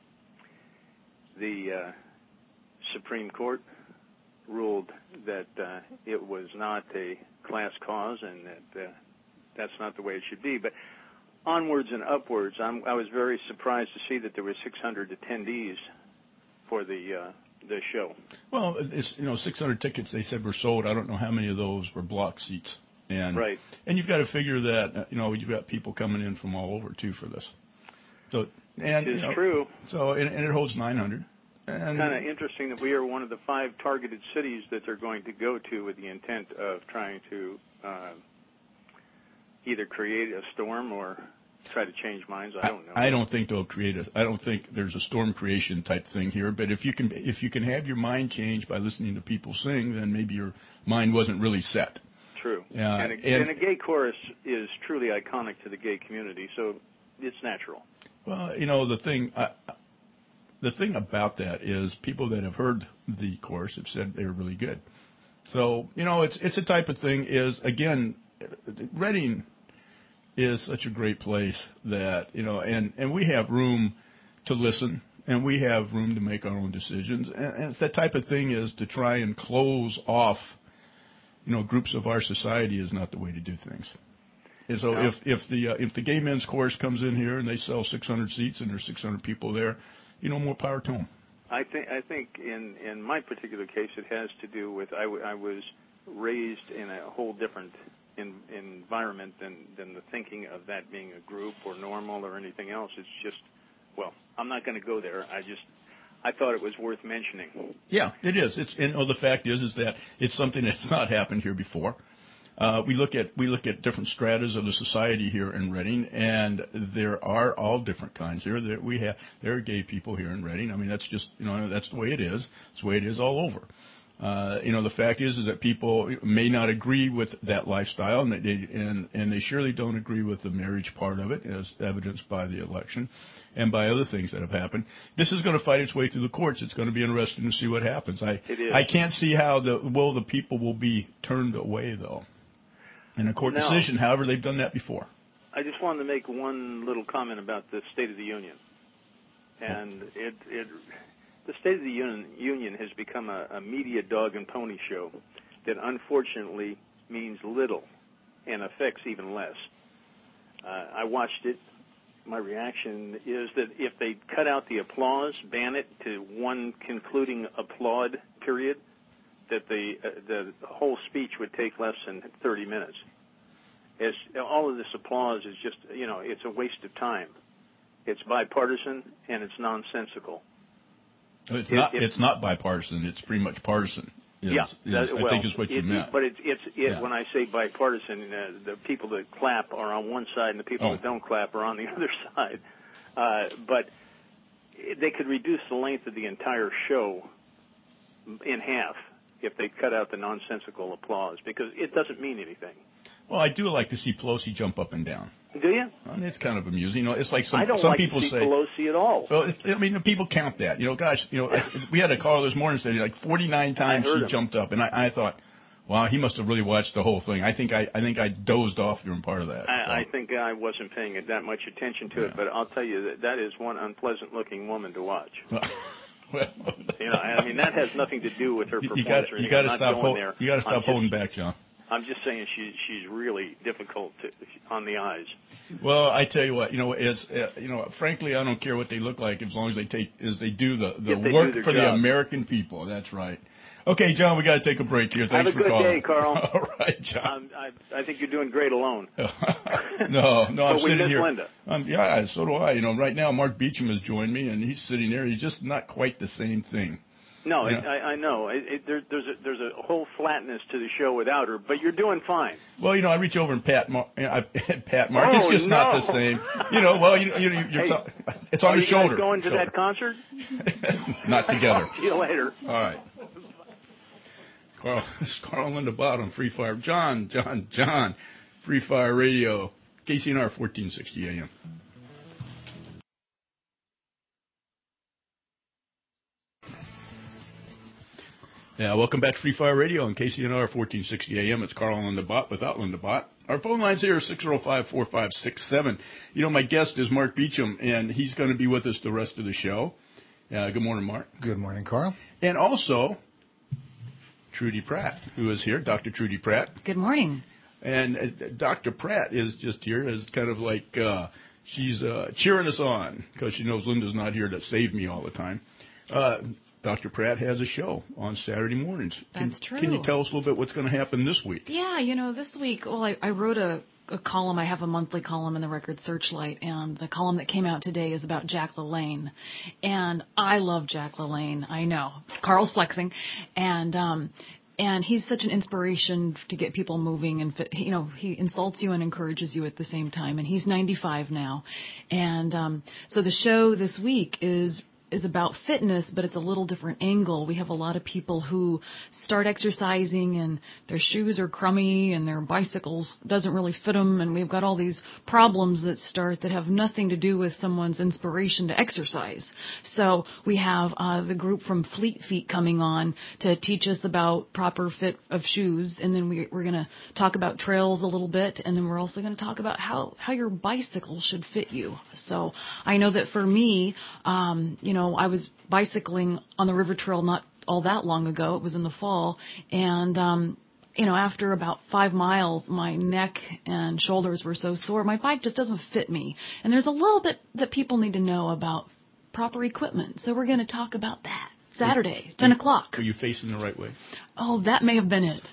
the uh, Supreme Court ruled that uh, it was not a class cause and that uh, that's not the way it should be. But onwards and upwards, I'm, I was very surprised to see that there were six hundred attendees for the uh, the show. Well, it's, you know, six hundred tickets they said were sold. I don't know how many of those were block seats. And, right. And you've got to figure that, uh, you know, you've got people coming in from all over, too, for this. So, and, It's you know, true. So, and, and it holds nine hundred. And Kind of interesting that we are one of the five targeted cities that they're going to go to with the intent of trying to uh, either create a storm or try to change minds. I don't know. I, I don't think they'll create a. I don't think there's a storm creation type thing here. But if you can, if you can have your mind changed by listening to people sing, then maybe your mind wasn't really set. True. Uh, and, a, and, and a gay chorus is truly iconic to the gay community, so it's natural. Well, you know, the thing, uh, the thing about that is people that have heard the chorus have said they're really good. So, you know, it's it's a type of thing is, again, Reading is such a great place that, you know, and, and we have room to listen and we have room to make our own decisions. And, and it's that type of thing is to try and close off, you know, groups of our society is not the way to do things. And so No. if if the uh, if the gay men's chorus comes in here and they sell six hundred seats and there's six hundred people there, you know, more power to them. I think I think in, in my particular case it has to do with I, w- I was raised in a whole different in, environment than, than the thinking of that being a group or normal or anything else. It's just, well, I'm not going to go there. I just I thought it was worth mentioning. Yeah, it is. It's and oh, the fact is is that it's something that's not happened here before. Uh, we look at we look at different stratas of the society here in Reading, and there are all different kinds here. There we have there are gay people here in Reading. I mean, that's just you know that's the way it is. It's the way it is all over. Uh, you know, the fact is is that people may not agree with that lifestyle, and they and and they surely don't agree with the marriage part of it, as evidenced by the election and by other things that have happened. This is going to fight its way through the courts. It's going to be interesting to see what happens. I It is. I can't see how the will the people will be turned away though. In a court No. decision, however, they've done that before. I just wanted to make one little comment about the State of the Union. And it, it the State of the Union, Union has become a, a media dog and pony show that unfortunately means little and affects even less. Uh, I watched it. My reaction is that if they cut out the applause, ban it to one concluding applaud period, that the uh, the whole speech would take less than thirty minutes. As all of this applause is just, you know, it's a waste of time. It's bipartisan and it's nonsensical. It's It- not. it- It's not bipartisan. It's pretty much partisan. Is, yeah, is, that- I well, think is what you it, meant. But it's it's it, Yeah. when I say bipartisan, uh, the people that clap are on one side and the people Oh. that don't clap are on the other side. Uh, but they could reduce the length of the entire show in half if they cut out the nonsensical applause, because it doesn't mean anything. Well, I do like to see Pelosi jump up and down. Do you? And it's kind of amusing. You know, it's like some I don't some like people to see say. Pelosi at all. Well, it's, I mean, people count that. You know, gosh, you know, I, we had a caller this morning say like forty-nine times heard she him. jumped up, and I, I thought, wow, he must have really watched the whole thing. I think I, I think I dozed off during part of that. I, so. I think I wasn't paying it that much attention to Yeah. it, but I'll tell you that that is one unpleasant-looking woman to watch. well, You know, I mean, that has nothing to do with her you performance got or you anything. got I'm to not stop going hol- there. you got to I'm stop just- holding back, John. I'm just saying she's she's really difficult to, on the eyes. Well, I tell you what, you know, is uh, you know, frankly, I don't care what they look like as long as they take as they do the the If they work do their for the job. American people. That's right. Okay, John, we got to take a break here. Thanks Have a for good calling. day, Carl. All right, John. Um, I I think you're doing great alone. no, no, I'm But we sitting miss here. Linda. Um, yeah, so do I. You know, right now Mark Beecham has joined me, and he's sitting there. He's just not quite the same thing. No, Yeah. it, I, I know. It, it, there, there's a there's a whole flatness to the show without her, but you're doing fine. Well, you know, I reach over and pat Mark. I pat Mark. Oh, it's just no. not the same. You know, well, you know, you know you're Hey, t- it's on Are the you shoulder. guys going to shoulder. that concert? Not together. See you later. All right. Carl, this is Carl and Linda Bott on Free Fire. John, John, John, Free Fire Radio, K C N R fourteen sixty A M. Yeah, welcome back to Free Fire Radio on K C N R fourteen sixty A M. It's Carl and Linda Bott without Linda Bott. Our phone lines here are six oh five, four five six seven. You know, my guest is Mark Beecham, and he's going to be with us the rest of the show. Uh, good morning, Mark. Good morning, Carl. And also, Trudy Pratt, who is here, Doctor Trudy Pratt. Good morning. And uh, Doctor Pratt is just here as kind of like uh, she's uh, cheering us on because she knows Linda's not here to save me all the time. Uh, Doctor Pratt has a show on Saturday mornings. That's can, true. Can you tell us a little bit what's going to happen this week? Yeah, you know, this week, well, I, I wrote a, a column. I have a monthly column in the Record Searchlight, and the column that came out today is about Jack LaLanne. And I love Jack LaLanne. I know. Carl's flexing. And, um, and he's such an inspiration to get people moving, and fit, you know, he insults you and encourages you at the same time. And he's ninety-five now. And um, so the show this week is is about fitness, but it's a little different angle. We have a lot of people who start exercising and their shoes are crummy and their bicycles doesn't really fit them, and we've got all these problems that start that have nothing to do with someone's inspiration to exercise. So we have uh, the group from Fleet Feet coming on to teach us about proper fit of shoes, and then we, we're going to talk about trails a little bit, and then we're also going to talk about how, how your bicycle should fit you. So I know that for me, um, you know, I was bicycling on the river trail not all that long ago. It was in the fall. And, um, you know, after about five miles, my neck and shoulders were so sore. My bike just doesn't fit me. And there's a little bit that people need to know about proper equipment. So we're going to talk about that Saturday, ten o'clock. Are you facing the right way? Oh, that may have been it.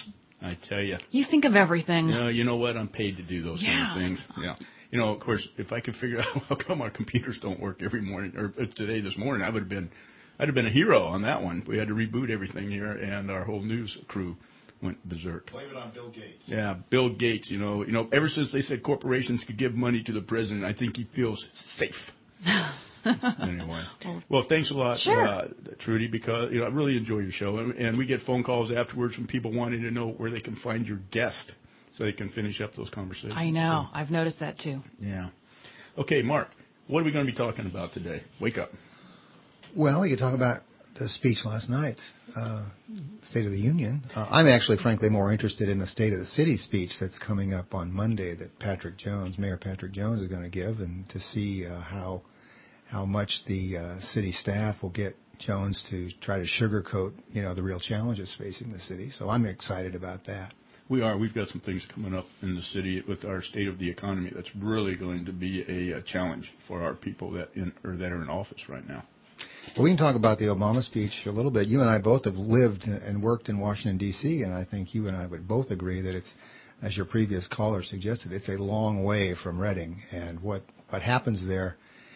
I tell you. You think of everything. No, you know what? I'm paid to do those Yeah. kind of things. Yeah. You know, of course, if I could figure out how come our computers don't work every morning, or today, this morning, I would have been, I'd have been a hero on that one. We had to reboot everything here, and our whole news crew went berserk. Blame it on Bill Gates. Yeah, Bill Gates. You know, you know, ever since they said corporations could give money to the president, I think he feels safe. Anyway, well, thanks a lot, Sure. uh, Trudy, because you know I really enjoy your show, and, and we get phone calls afterwards from people wanting to know where they can find your guest, so they can finish up those conversations. I know. I've noticed that too. Yeah. Okay, Mark, what are we going to be talking about today? Wake up. Well, we could talk about the speech last night, uh, State of the Union. Uh, I'm actually, frankly, more interested in the State of the City speech that's coming up on Monday that Patrick Jones, Mayor Patrick Jones, is going to give, and to see uh, how how much the uh, city staff will get Jones to try to sugarcoat, you know, the real challenges facing the city. So I'm excited about that. We are. We've got some things coming up in the city with our state of the economy that's really going to be a, a challenge for our people that in or that are in office right now. Well, we can talk about the Obama speech a little bit. You and I both have lived and worked in Washington, D C, and I think you and I would both agree that it's, as your previous caller suggested, it's a long way from Reading. And what, what happens there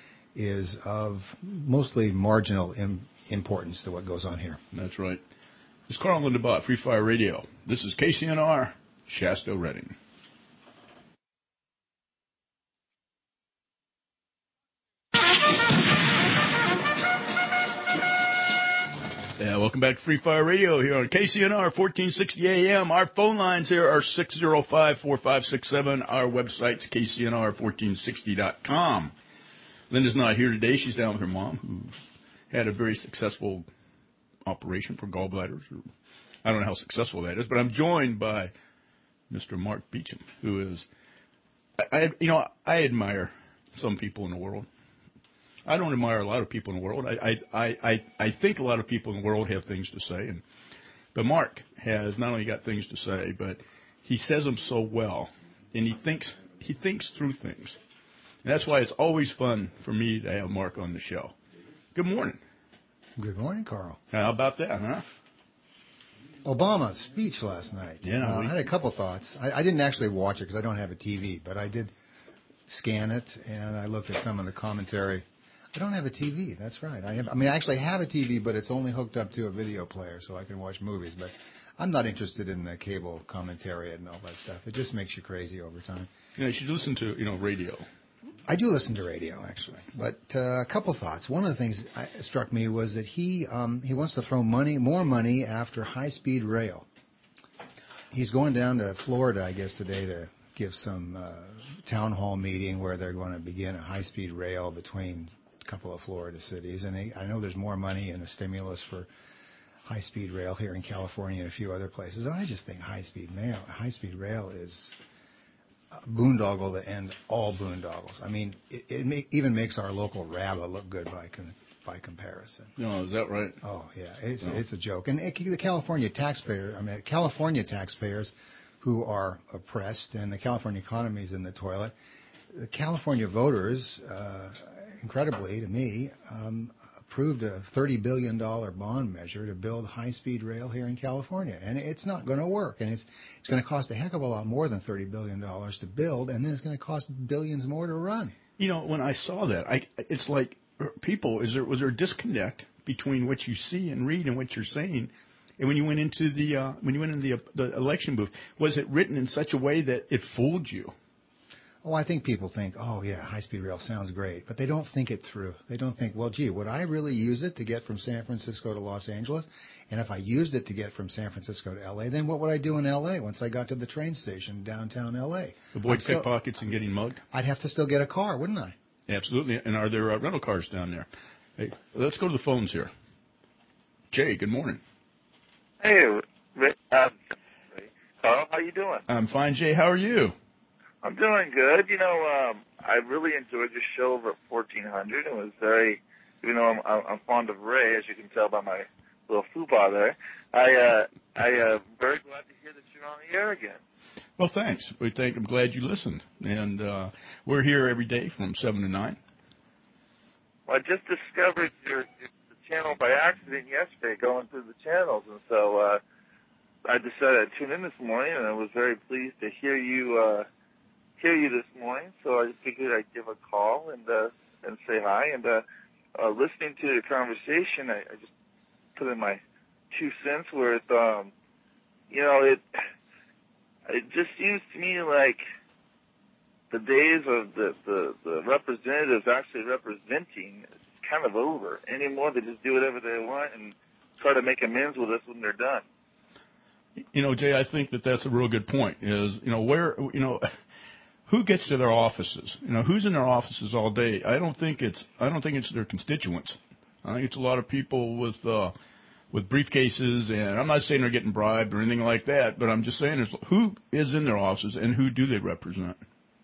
is of mostly marginal im- importance to what goes on here. That's right. It's Carl and Linda Bott, Free Fire Radio. This is K C N R, Shasta, Reading. Yeah, welcome Welcome back to Free Fire Radio here on K C N R fourteen sixty A M. Our phone lines here are six oh five, four five six seven. Our website's K C N R fourteen sixty dot com. Linda's not here today. She's down with her mom, who had a very successful operation for gallbladders. I don't know how successful that is, but I'm joined by Mister Mark Beecham, who is, I, I you know, I admire some people in the world. I don't admire a lot of people in the world. I, I, I, I think a lot of people in the world have things to say, and but Mark has not only got things to say, but he says them so well, and he thinks he thinks through things. And that's why it's always fun for me to have Mark on the show. Good morning. Good morning, Carl. How about that, huh? Obama's speech last night. Yeah, uh, we, I had a couple thoughts. I, I didn't actually watch it because I don't have a T V, but I did scan it, and I looked at some of the commentary. I don't have a T V. That's right. I have. I mean, I actually have a T V, but it's only hooked up to a video player, so I can watch movies. But I'm not interested in the cable commentary and all that stuff. It just makes you crazy over time. You know, you should listen to, you know, radio. I do listen to radio, actually. But uh, a couple thoughts. One of the things that struck me was that he um, he wants to throw money, more money after high-speed rail. He's going down to Florida, I guess, today to give some uh, town hall meeting where they're going to begin a high-speed rail between a couple of Florida cities. And he, I know there's more money in the stimulus for high-speed rail here in California and a few other places. And I just think high-speed rail, high-speed rail is a boondoggle to end all boondoggles. I mean, it, it may, even makes our local rabba look good by con, by comparison. No, is that right? Oh yeah, it's no. it's a joke. And it, the California taxpayer, I mean, California taxpayers who are oppressed and the California economy is in the toilet. The California voters, uh, incredibly to me, um, approved a thirty billion dollars bond measure to build high-speed rail here in California. And it's not going to work. And it's it's going to cost a heck of a lot more than thirty billion dollars to build, and then it's going to cost billions more to run. You know, when I saw that, I it's like people, is there was there a disconnect between what you see and read and what you're saying? And when you went into the uh, when you went into the, uh, the election booth, was it written in such a way that it fooled you? Oh, I think people think, oh, yeah, high-speed rail sounds great. But they don't think it through. They don't think, well, gee, would I really use it to get from San Francisco to Los Angeles? And if I used it to get from San Francisco to L A, then what would I do in L A once I got to the train station downtown L A? Avoid pickpockets and getting mugged? I'd have to still get a car, wouldn't I? Absolutely. And are there uh, rental cars down there? Hey, let's go to the phones here. Jay, good morning. Hey, Rick. Um, Carl, how you doing? I'm fine, Jay. How are you? I'm doing good. You know, um, I really enjoyed your show over at fourteen hundred. It was very, even though I'm, I'm fond of Ray, as you can tell by my little fupa there, I, uh, I, uh, very glad to hear that you're on the air again. Well, thanks. We think I'm glad you listened. And, uh, we're here every day from seven to nine. Well, I just discovered your, your the channel by accident yesterday going through the channels. And so, uh, I decided to tune in this morning, and I was very pleased to hear you, uh, hear you this morning, so I figured I'd give a call and uh, and say hi. And uh, uh, listening to the conversation, I, I just put in my two cents where it, um, you know, it it just seems to me like the days of the, the, the representatives actually representing is kind of over. Anymore, they just do whatever they want and try to make amends with us when they're done. You know, Jay, I think that that's a real good point. Is you know where you know. Who gets to their offices? You know, who's in their offices all day? I don't think it's I don't think it's their constituents. I think it's a lot of people with uh, with briefcases, and I'm not saying they're getting bribed or anything like that, but I'm just saying there's, who is in their offices and who do they represent?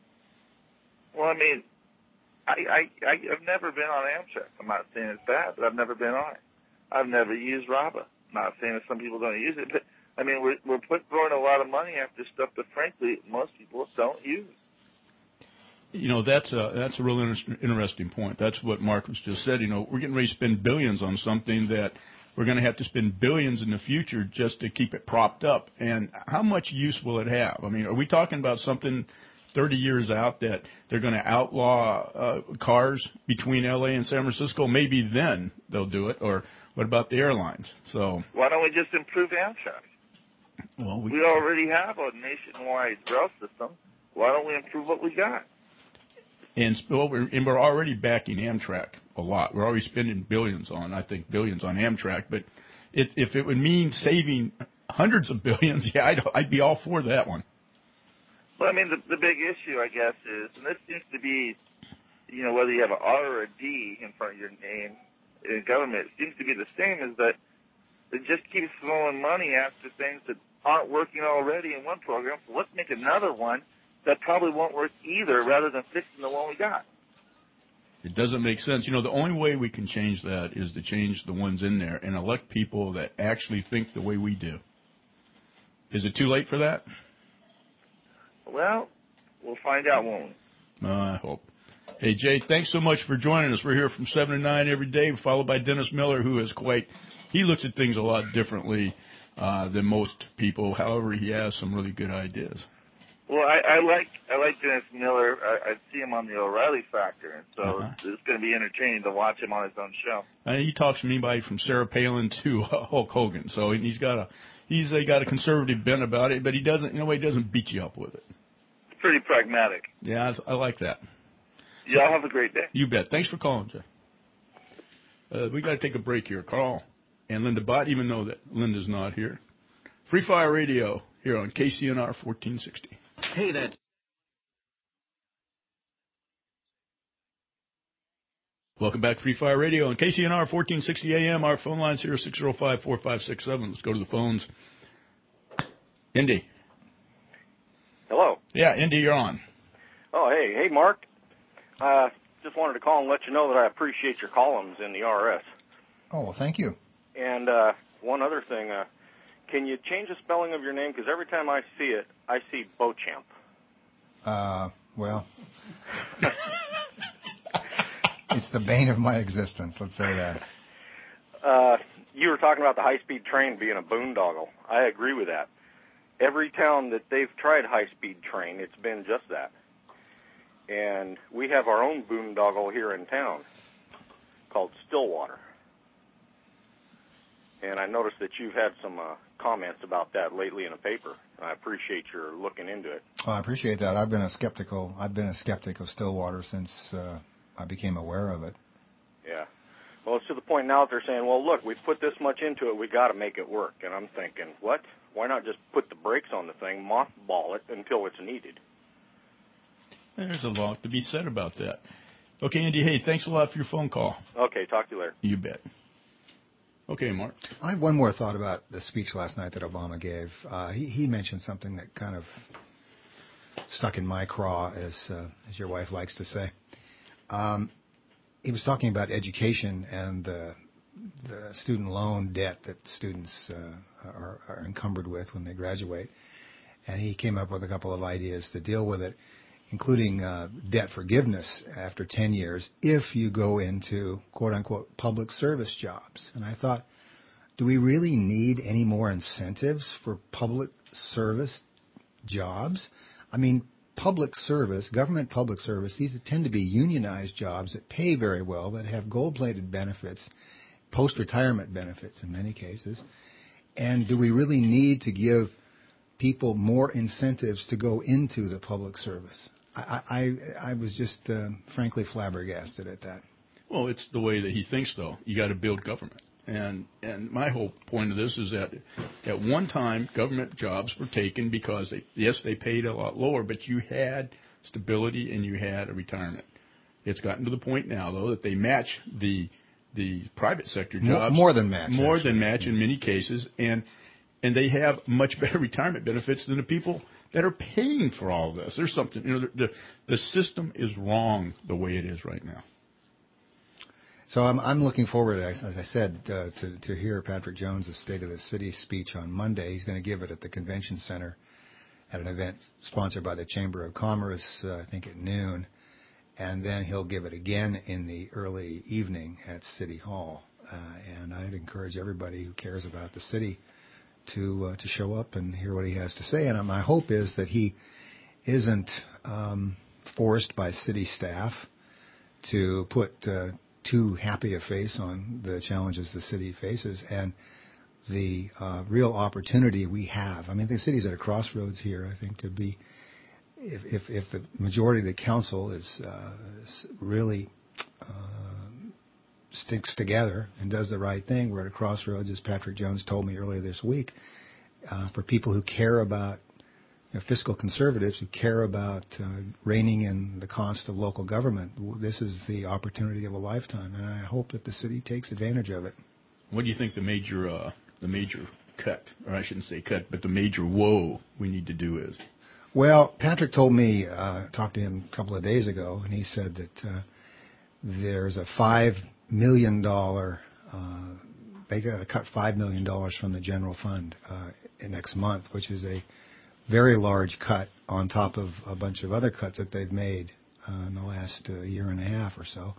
Well, I mean, I, I, I've never been on Amtrak. I'm not saying it's bad, but I've never been on it. I've never used RABA. I'm not saying that some people don't use it, but I mean, we're, we're put, throwing a lot of money after stuff that, frankly, most people don't use. You know, that's a, that's a real inter- interesting point. That's what Marcus just said. You know, we're getting ready to spend billions on something that we're going to have to spend billions in the future just to keep it propped up. And how much use will it have? I mean, are we talking about something thirty years out that they're going to outlaw uh, cars between L A and San Francisco? Maybe then they'll do it. Or what about the airlines? So why don't we just improve Amtrak? Well, we, we already have a nationwide rail system. Why don't we improve what we got? And, well, we're, and we're already backing Amtrak a lot. We're already spending billions on, I think, billions on Amtrak. But it, if it would mean saving hundreds of billions, yeah, I'd, I'd be all for that one. Well, I mean, the, the big issue, I guess, is, and this seems to be, you know, whether you have an R or a D in front of your name in government, it seems to be the same, is that it just keeps throwing money after things that aren't working already in one program. So let's make another one that probably won't work either, rather than fixing the one we got. It doesn't make sense. You know, the only way we can change that is to change the ones in there and elect people that actually think the way we do. Is it too late for that? Well, we'll find out, won't we? Uh, I hope. Hey, Jay, thanks so much for joining us. We're here from seven to nine every day, followed by Dennis Miller, who is quite, he looks at things a lot differently uh, than most people. However, he has some really good ideas. Well, I, I like I like Dennis Miller. I, I see him on the O'Reilly Factor, and so Uh-huh. it's going to be entertaining to watch him on his own show. Uh, he talks to anybody from Sarah Palin to uh, Hulk Hogan, so he's got a he's uh, got a conservative bent about it, but he doesn't, in a way, he doesn't beat you up with it. It's pretty pragmatic. Yeah, I, I like that. Y'all have a great day. You bet. Thanks for calling, Jeff. Uh, we got to take a break here. Carl and Linda Bott, even though that Linda's not here. Free Fire Radio here on K C N R fourteen sixty. Hey, that's... Welcome back to Free Fire Radio on K C N R fourteen sixty A M. Our phone line's here, six oh five, four five six seven. Let's go to the phones. Indy. Hello. Yeah, Indy, you're on. Oh, hey, hey, Mark. Uh, just wanted to call and let you know that I appreciate your columns in the R S. Oh, well, thank you. And uh, one other thing, uh, can you change the spelling of your name? Because every time I see it, I see Beauchamp. Uh, well, it's the bane of my existence, let's say that. Uh, you were talking about the high-speed train being a boondoggle. I agree with that. Every town that they've tried high-speed train, it's been just that. And we have our own boondoggle here in town called Stillwater. And I noticed that you've had some uh, comments about that lately in the paper. And I appreciate your looking into it. Well, I appreciate that. I've been a skeptical. I've been a skeptic of Stillwater since uh, I became aware of it. Yeah. Well, it's to the point now that they're saying, well, look, we've put this much into it, we got to make it work. And I'm thinking, what? Why not just put the brakes on the thing, mothball it until it's needed? There's a lot to be said about that. Okay, Andy, hey, thanks a lot for your phone call. Okay, talk to you later. You bet. Okay, Mark. I have one more thought about the speech last night that Obama gave. Uh, he, he mentioned something that kind of stuck in my craw, as uh, as your wife likes to say. Um, he was talking about education and the, the student loan debt that students uh, are, are encumbered with when they graduate. And he came up with a couple of ideas to deal with it, including uh, debt forgiveness after ten years if you go into, quote-unquote, public service jobs. And I thought, do we really need any more incentives for public service jobs? I mean, public service, government public service, these tend to be unionized jobs that pay very well, that have gold-plated benefits, post-retirement benefits in many cases. And do we really need to give people more incentives to go into the public service? I, I, I was just, uh, frankly, flabbergasted at that. Well, it's the way that he thinks, though. You got to build government. And and my whole point of this is that at one time, government jobs were taken because, they, yes, they paid a lot lower, but you had stability and you had a retirement. It's gotten to the point now, though, that they match the the private sector jobs. More, more than match. More actually. than match in many cases. And and they have much better retirement benefits than the people that are paying for all of this. There's something, you know, the, the, the system is wrong the way it is right now. So I'm, I'm looking forward, as, as I said, uh, to, to hear Patrick Jones' State of the City speech on Monday. He's going to give it at the Convention Center at an event sponsored by the Chamber of Commerce, uh, I think at noon. And then he'll give it again in the early evening at City Hall. Uh, and I'd encourage everybody who cares about the city to uh, to show up and hear what he has to say. And my hope is that he isn't um, forced by city staff to put uh, too happy a face on the challenges the city faces and the uh, real opportunity we have. I mean, the city's at a crossroads here, I think, to be, if if, if the majority of the council is uh, really uh, sticks together and does the right thing. We're at a crossroads, as Patrick Jones told me earlier this week, uh, for people who care about, you know, fiscal conservatives who care about uh, reining in the cost of local government. This is the opportunity of a lifetime, and I hope that the city takes advantage of it. What do you think the major, uh, the major cut, or I shouldn't say cut, but the major woe we need to do is? Well, Patrick told me, uh, I talked to him a couple of days ago, and he said that uh, there's a five million dollars, uh, they got to cut five million dollars from the general fund uh, next month, which is a very large cut on top of a bunch of other cuts that they've made uh, in the last uh, year and a half or so.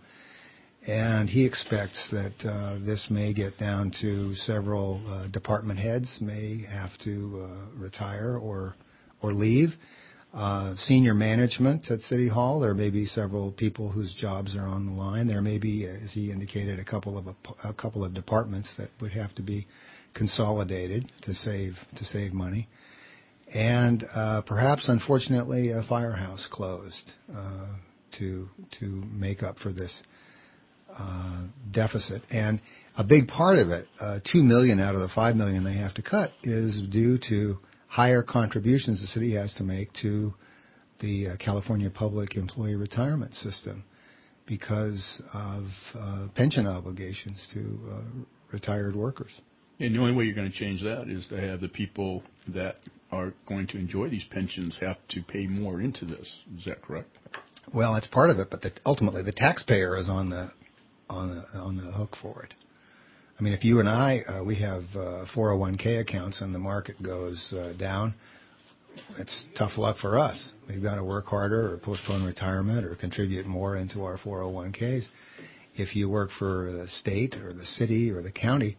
And he expects that uh, this may get down to several uh, department heads may have to uh, retire or or leave. Uh, senior management at City Hall, there may be several people whose jobs are on the line. There may be, as he indicated, a couple of a, a couple of departments that would have to be consolidated to save to save money. And uh, perhaps, unfortunately, a firehouse closed uh, to to make up for this uh, deficit. And a big part of it, uh, two million out of the five million they have to cut, is due to higher contributions the city has to make to the uh, California Public Employee Retirement System because of uh, pension obligations to uh, retired workers. And the only way you're going to change that is to have the people that are going to enjoy these pensions have to pay more into this. Is that correct? Well, that's part of it, but the, ultimately the taxpayer is on the on the on the hook for it. I mean, if you and I uh, we have uh, four oh one k accounts and the market goes uh, down, it's tough luck for us. We've got to work harder or postpone retirement or contribute more into our four oh one k's. If you work for the state or the city or the county,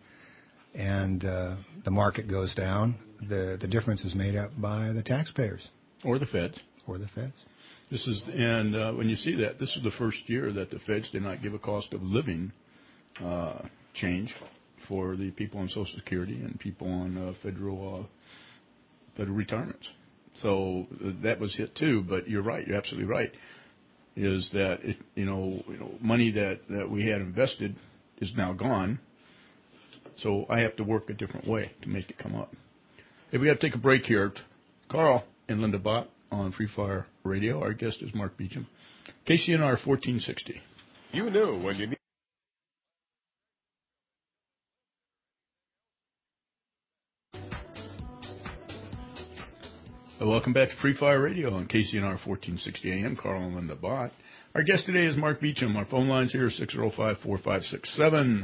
and uh, the market goes down, the the difference is made up by the taxpayers. Or the feds. Or the feds. This is, and uh, when you see that, this is the first year that the feds did not give a cost of living uh, change for the people on Social Security and people on uh, federal uh, federal retirements. So uh, that was hit too. But you're right. You're absolutely right. Is that it, you know you know money that, that we had invested is now gone. So I have to work a different way to make it come up. Hey, we got to take a break here. Carl and Linda Bott on Free Fire Radio. Our guest is Mark Beecham. K C N R fourteen sixty. You knew when you need. Welcome back to Free Fire Radio on K C N R fourteen sixty A M. Carl and Linda Bott. Our guest today is Mark Beecham. Our phone lines here are six oh five, four five six seven.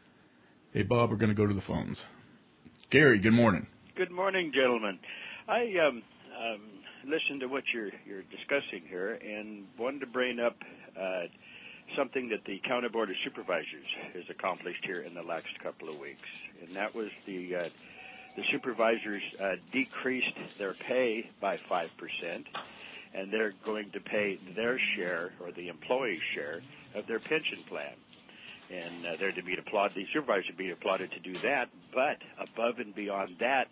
Hey, Bob, we're going to go to the phones. Gary, good morning. Good morning, gentlemen. I um, um, listened to what you're you're discussing here and wanted to bring up uh, something that the County Board of Supervisors has accomplished here in the last couple of weeks, and that was the uh, the supervisors uh, decreased their pay by five percent, and they're going to pay their share, or the employee's share, of their pension plan. And uh, they're to be applauded, the supervisors are being applauded to do that, but above and beyond that,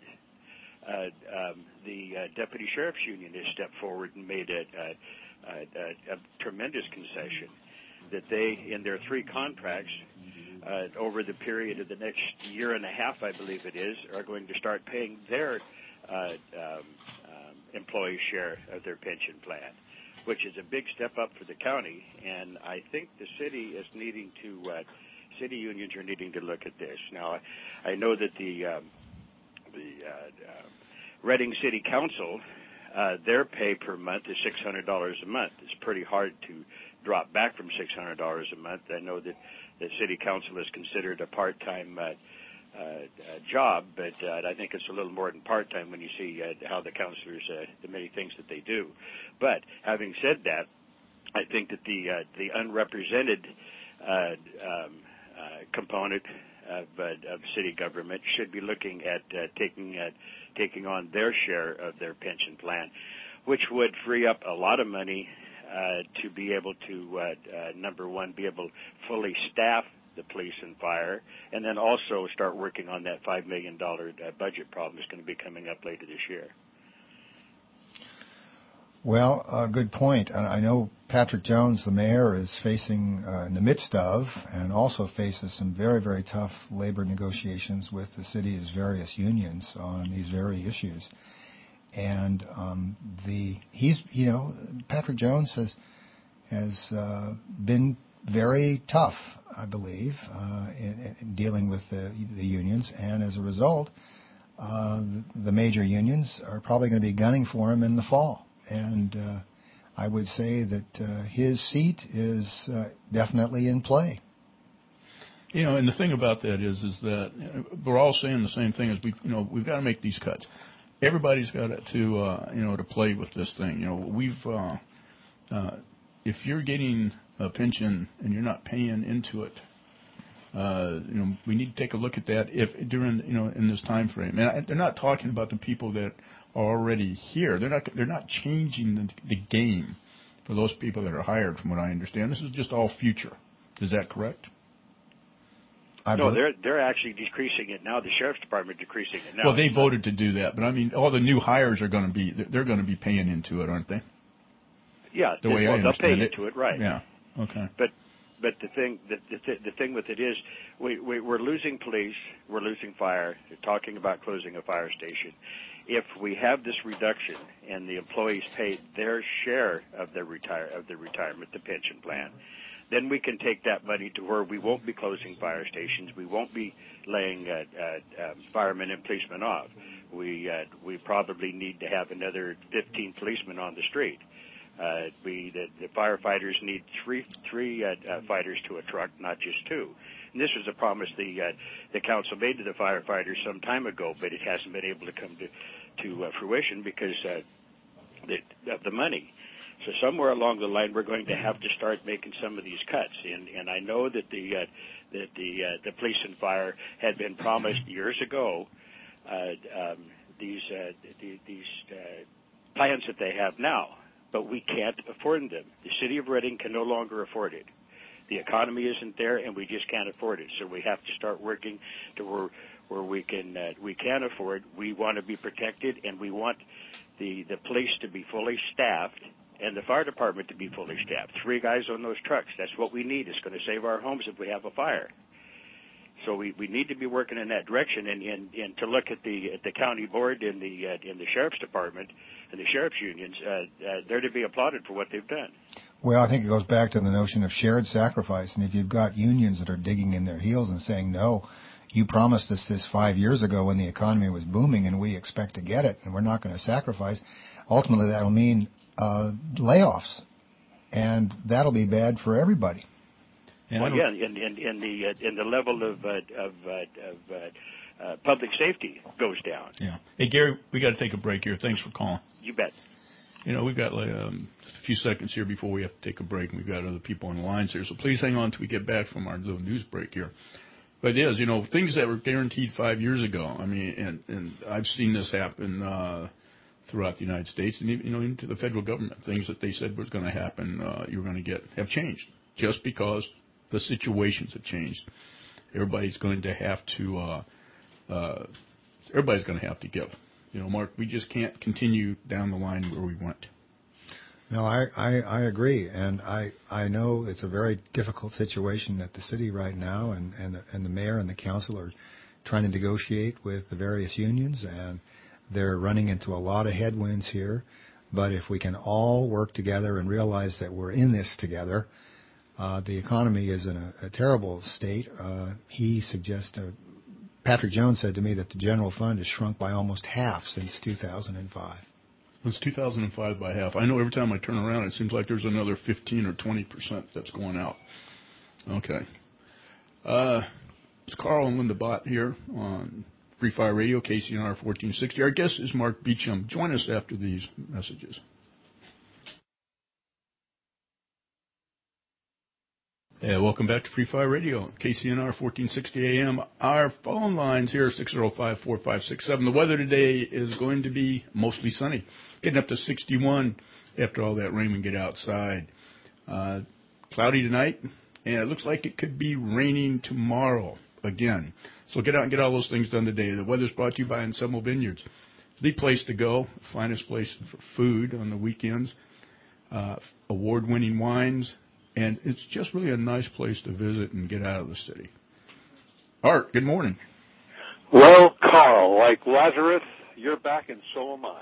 uh, um, the uh, Deputy Sheriff's Union has stepped forward and made a, a, a, a tremendous concession that they, in their three contracts, uh, over the period of the next year and a half, I believe it is, are going to start paying their uh, um, um, employee share of their pension plan, which is a big step up for the county. And I think the city is needing to, uh, city unions are needing to look at this. Now, I, I know that the um, the uh, uh, Reading City Council, uh, their pay per month is six hundred dollars a month. It's pretty hard to drop back from six hundred dollars a month. I know that the city council is considered a part-time uh, uh, uh, job, but uh, I think it's a little more than part-time when you see uh, how the councilors, uh, the many things that they do. But having said that, I think that the uh, the unrepresented uh, um, uh, component of, uh, of city government should be looking at uh, taking uh, taking on their share of their pension plan, which would free up a lot of money uh, to be able to, uh, uh, number one, be able to fully staff the police and fire, and then also start working on that five million dollars uh, budget problem that's going to be coming up later this year. Well, uh, good point. And I know Patrick Jones, the mayor, is facing uh, in the midst of and also faces some very, very tough labor negotiations with the city's various unions on these very issues. And um, the he's you know Patrick Jones has has uh, been very tough, I believe, uh, in, in dealing with the, the unions, and as a result, uh, the major unions are probably going to be gunning for him in the fall. And uh, I would say that uh, his seat is uh, definitely in play. You know, and the thing about that is, is that we're all saying the same thing: is we, you know, we've got to make these cuts. Everybody's got to, uh, you know, to play with this thing. You know, we've, uh, uh, if you're getting a pension and you're not paying into it, uh, you know, we need to take a look at that if during, you know, in this time frame. And I, they're not talking about the people that are already here. They're not, they're not changing the, the game for those people that are hired, from what I understand. This is just all future. Is that correct? I no, they're they're actually decreasing it now. The sheriff's department decreasing it now. Well, they voted to do that, but I mean, all the new hires are going to be they're going to be paying into it, aren't they? Yeah, the way well, I understand they'll it. pay into it, right? Yeah. Okay. But but the thing the the, the thing with it is we, we we're losing police, we're losing fire. They're talking about closing a fire station. If we have this reduction and the employees pay their share of their retire of the retirement, the pension plan, then we can take that money to where we won't be closing fire stations. We won't be laying uh, uh, uh, firemen and policemen off. We uh, we probably need to have another fifteen policemen on the street. Uh, we the, the firefighters need three three uh, uh, fighters to a truck, not just two. And this was a promise the uh, the council made to the firefighters some time ago, but it hasn't been able to come to to uh, fruition because uh, the, of the money. So somewhere along the line, we're going to have to start making some of these cuts. And, and I know that the uh, that the uh, the police and fire had been promised years ago uh, um, these uh, the, these uh, plans that they have now, but we can't afford them. The city of Reading can no longer afford it. The economy isn't there, and we just can't afford it. So we have to start working to where where we can uh, we can afford. We want to be protected, and we want the the police to be fully staffed and the fire department to be fully staffed. Three guys on those trucks. That's what we need. It's going to save our homes if we have a fire. So we, we need to be working in that direction, and, and, and to look at the at the county board and the uh, in the sheriff's department and the sheriff's unions, uh, uh, they're to be applauded for what they've done. Well, I think it goes back to the notion of shared sacrifice. And if you've got unions that are digging in their heels and saying, no, you promised us this five years ago when the economy was booming and we expect to get it, and we're not going to sacrifice, ultimately that will mean uh, layoffs, and that'll be bad for everybody. Well, yeah, and, and, and the uh, and the level of uh, of, uh, of uh, uh, public safety goes down. Yeah. Hey, Gary, we got to take a break here. Thanks for calling. You bet. You know, we've got like, um, just a few seconds here before we have to take a break, and we've got other people on the lines here. So please hang on until we get back from our little news break here. But it is, you know, things that were guaranteed five years ago. I mean, and, and I've seen this happen uh, throughout the United States, and even, you know, even to the federal government. Things that they said was going to happen, uh, you were going to get, have changed just because the situations have changed. Everybody's going to have to, uh, uh, everybody's going to have to give. You know, Mark, we just can't continue down the line where we went. No, I, I, I agree, and I, I know it's a very difficult situation at the city right now, and, and, the, and the mayor and the council are trying to negotiate with the various unions, and they're running into a lot of headwinds here. But if we can all work together and realize that we're in this together, uh, the economy is in a, a terrible state. Uh, he suggests, uh, Patrick Jones said to me that the general fund has shrunk by almost half since two thousand five. It's two thousand five by half. I know every time I turn around, it seems like there's another fifteen or twenty percent that's going out. Okay. Uh, it's Carl and Linda Bott here on Free Fire Radio, K C N R fourteen sixty. Our guest is Mark Beecham. Join us after these messages. Yeah, welcome back to Free Fire Radio, K C N R fourteen sixty A M. Our phone lines here are six oh five, four five six seven. The weather today is going to be mostly sunny, getting up to sixty-one after all that rain we get outside. Uh, cloudy tonight, and it looks like it could be raining tomorrow again. So get out and get all those things done today. The weather's brought to you by Ensemble Vineyards. the place to go, finest place for food on the weekends, uh, award-winning wines, and it's just really a nice place to visit and get out of the city. Art, good morning. Well, Carl, like Lazarus, you're back and so am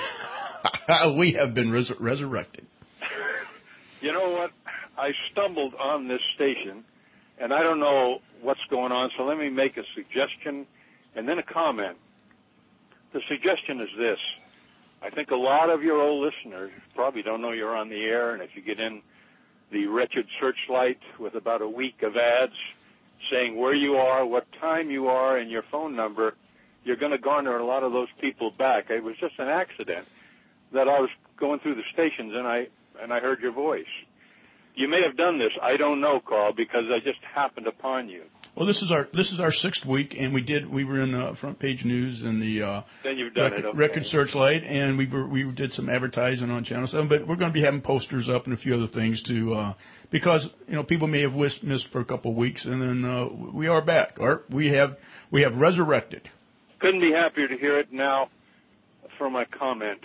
I. We have been res- resurrected. You know what? I stumbled on this station, and I don't know what's going on, so let me make a suggestion and then a comment. The suggestion is this. I think a lot of your old listeners probably don't know you're on the air, and if you get in the wretched searchlight with about a week of ads saying where you are, what time you are, and your phone number, you're going to garner a lot of those people back. It was just an accident that I was going through the stations, and I and I heard your voice. You may have done this. I don't know, Carl, because I just happened upon you. Well, this is our this is our sixth week, and we did we were in uh, front page news and the uh, then you've done record, it, okay. record Searchlight, and we were we did some advertising on Channel Seven. But we're going to be having posters up and a few other things too, uh, because you know people may have whist, missed for a couple of weeks, and then uh, we are back. Art, we have we have resurrected. Couldn't be happier to hear it. Now, for my comment,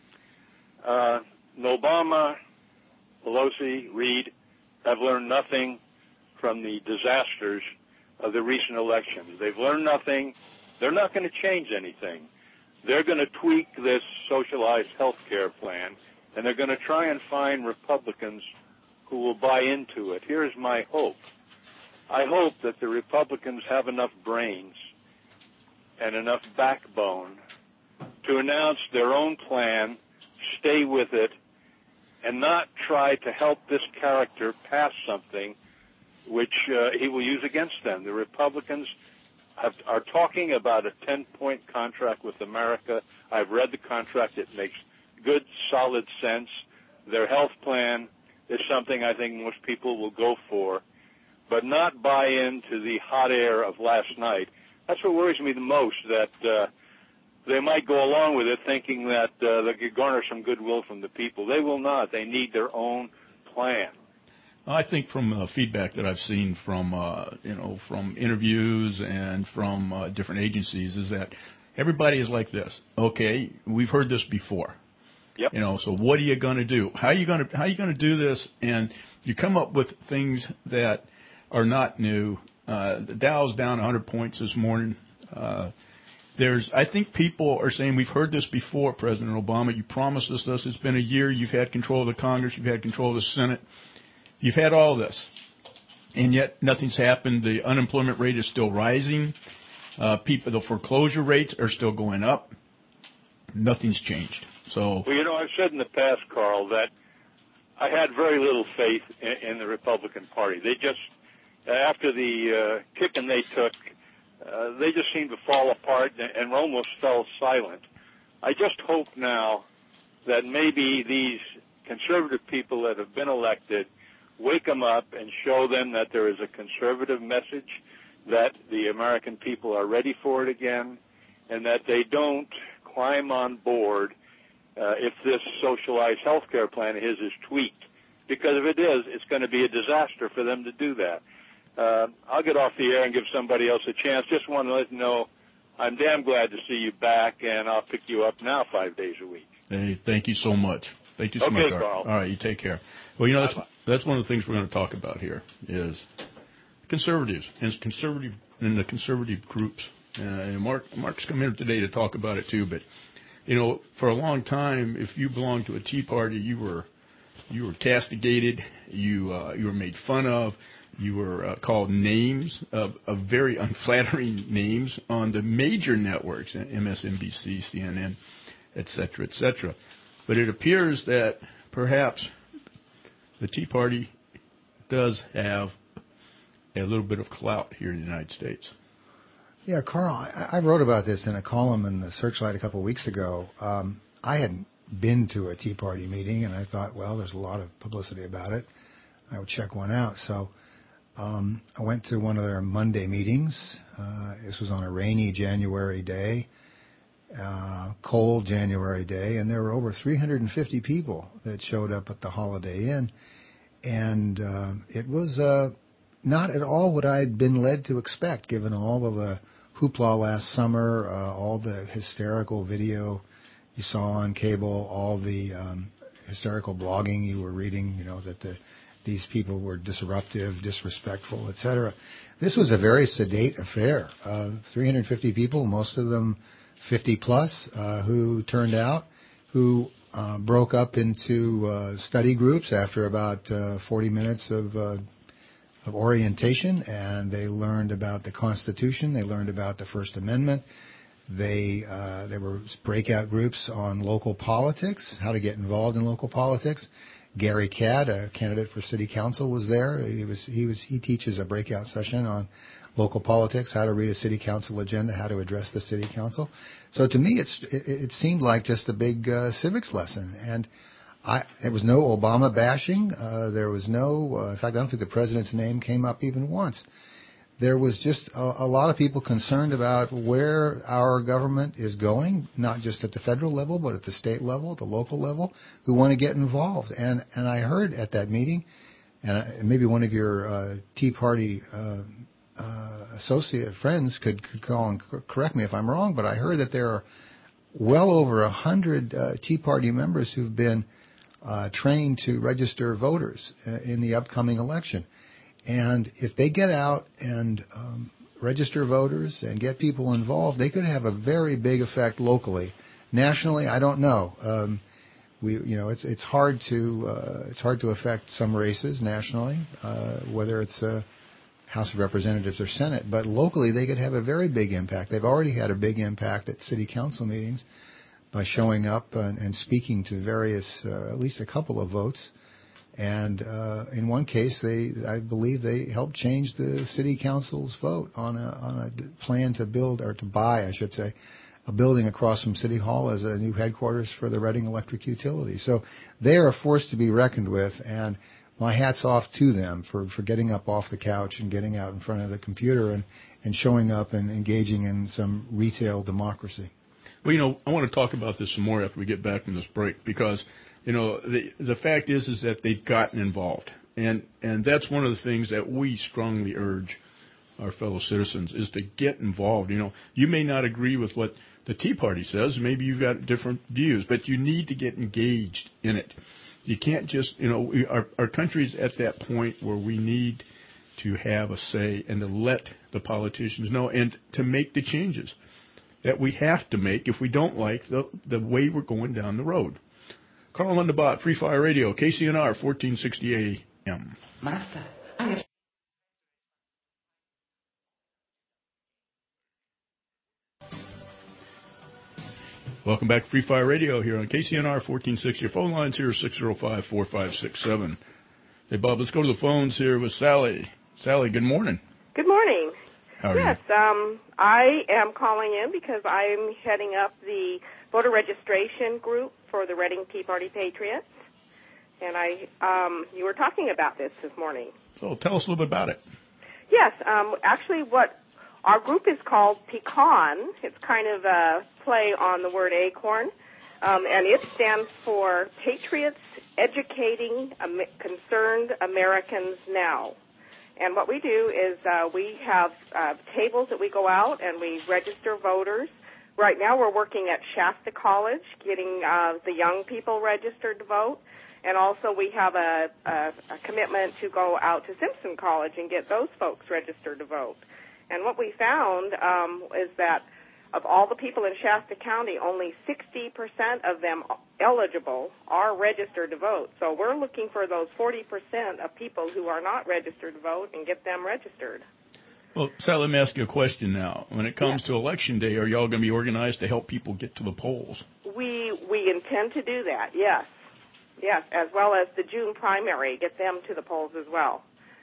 uh, Obama, Pelosi, Reid have learned nothing from the disasters of the recent elections. They've learned nothing. They're not going to change anything. They're going to tweak this socialized health care plan, and they're going to try and find Republicans who will buy into it. Here's my hope. I hope that the Republicans have enough brains and enough backbone to announce their own plan, stay with it, and not try to help this character pass something which uh, he will use against them. The Republicans have, are talking about a ten-point contract with America. I've read the contract. It makes good, solid sense. Their health plan is something I think most people will go for, but not buy into the hot air of last night. That's what worries me the most, that uh, they might go along with it thinking that uh, they could garner some goodwill from the people. They will not. They need their own plan. I think from uh, feedback that I've seen from, uh, you know, from interviews and from uh, different agencies is that everybody is like this. Okay, we've heard this before. Yep. You know, so what are you going to do? How are you going to how are you going to do this? And you come up with things that are not new. Uh, the Dow's down one hundred points this morning. Uh, there's, I think people are saying we've heard this before, President Obama. You promised us this. It's been a year. You've had control of the Congress. You've had control of the Senate. You've had all this, and yet nothing's happened. The unemployment rate is still rising. Uh, people, the foreclosure rates are still going up. Nothing's changed. So, well, you know, I've said in the past, Carl, that I had very little faith in, in the Republican Party. They just, after the uh, kicking they took, uh, they just seemed to fall apart and, and almost fell silent. I just hope now that maybe these conservative people that have been elected wake them up and show them that there is a conservative message, that the American people are ready for it again, and that they don't climb on board uh, if this socialized health care plan of his is tweaked. Because if it is, it's going to be a disaster for them to do that. Uh, I'll get off the air and give somebody else a chance. Just want to let you know I'm damn glad to see you back, and I'll pick you up now five days a week. Hey, thank you so much. Thank you so okay, much, Art. Carl. All right, you take care. Well, you know, that's, that's one of the things we're going to talk about here is conservatives and conservative and the conservative groups. Uh, and Mark, Mark's come here today to talk about it too. But you know, for a long time, if you belonged to a Tea Party, you were you were castigated, you uh, you were made fun of, you were uh, called names of, of very unflattering names on the major networks, M S N B C, C N N, et cetera, et cetera. But it appears that perhaps the Tea Party does have a little bit of clout here in the United States. Yeah, Carl, I, I wrote about this in a column in the Searchlight a couple of weeks ago. Um, I hadn't been to a Tea Party meeting, and I thought, well, there's a lot of publicity about it. I would check one out. So um, I went to one of their Monday meetings. Uh, this was on a rainy January day. Uh, cold January day, and there were over three hundred fifty people that showed up at the Holiday Inn, and uh, it was uh, not at all what I'd been led to expect, given all of the hoopla last summer, uh, all the hysterical video You saw on cable all the um, hysterical blogging. You were reading, you know, that the, these people were disruptive, disrespectful, et cetera. This was a very sedate affair. Uh, three hundred fifty people, most of them fifty plus, uh, who turned out, who uh, broke up into uh, study groups after about uh, forty minutes of, uh, of orientation, and they learned about the Constitution. They learned about the First Amendment. They uh, there were breakout groups on local politics, how to get involved in local politics. Gary Cadd, a candidate for city council, was there. He was he was he teaches a breakout session on local politics, how to read a city council agenda, how to address the city council. So to me, it's it, it seemed like just a big uh, civics lesson, and I there was no Obama bashing. Uh, there was no, uh, in fact, I don't think the president's name came up even once. There was just a, a lot of people concerned about where our government is going, not just at the federal level, but at the state level, at the local level, who want to get involved. And and I heard at that meeting, and maybe one of your uh, Tea Party uh, uh, associate friends could, could call and correct me if I'm wrong, but I heard that there are well over a hundred uh, Tea Party members who've been uh, trained to register voters uh, in the upcoming election. And if they get out and um, register voters and get people involved, they could have a very big effect locally. Nationally, I don't know. Um, we, you know, it's it's hard to uh, it's hard to affect some races nationally, uh, whether it's uh, House of Representatives or Senate. But locally, they could have a very big impact. They've already had a big impact at city council meetings by showing up and, and speaking to various, uh, at least a couple of votes. And uh, in one case, they, I believe, they helped change the city council's vote on a on a plan to build, or to buy, I should say, a building across from City Hall as a new headquarters for the Reading Electric Utility. So they are a force to be reckoned with, and my hat's off to them for, for getting up off the couch and getting out in front of the computer and, and showing up and engaging in some retail democracy. Well, you know, I want to talk about this some more after we get back from this break, because you know, the the fact is is that they've gotten involved, and and that's one of the things that we strongly urge our fellow citizens is to get involved. You know, you may not agree with what the Tea Party says, maybe you've got different views, but you need to get engaged in it. You can't just, you know, we, our our country's at that point where we need to have a say and to let the politicians know and to make the changes that we have to make if we don't like the the way we're going down the road. Carl Underbot, Free Fire Radio, K C N R, fourteen sixty A M. Master, I have... Welcome back to Free Fire Radio here on K C N R, fourteen sixty. Your phone lines here are six oh five, four five six seven. Hey, Bob, let's go to the phones here with Sally. Sally, good morning. Good morning. How are yes, you? um, I am calling in because I'm heading up the voter registration group for the Reading Tea Party Patriots, and I, um, you were talking about this this morning. So tell us a little bit about it. Yes, um, actually, what our group is called Pecan. It's kind of a play on the word acorn, um, and it stands for Patriots Educating Am- Concerned Americans Now. And what we do is uh, we have uh, tables that we go out and we register voters. Right now we're working at Shasta College, getting uh, the young people registered to vote. And also we have a, a, a commitment to go out to Simpson College and get those folks registered to vote. And what we found um, is that of all the people in Shasta County, only sixty percent of them eligible are registered to vote. So we're looking for those forty percent of people who are not registered to vote and get them registered. Well, Sally, let me ask you a question now. When it comes yes. to Election Day, are y'all going to be organized to help people get to the polls? We we intend to do that, yes. Yes, as well as the June primary, get them to the polls as well.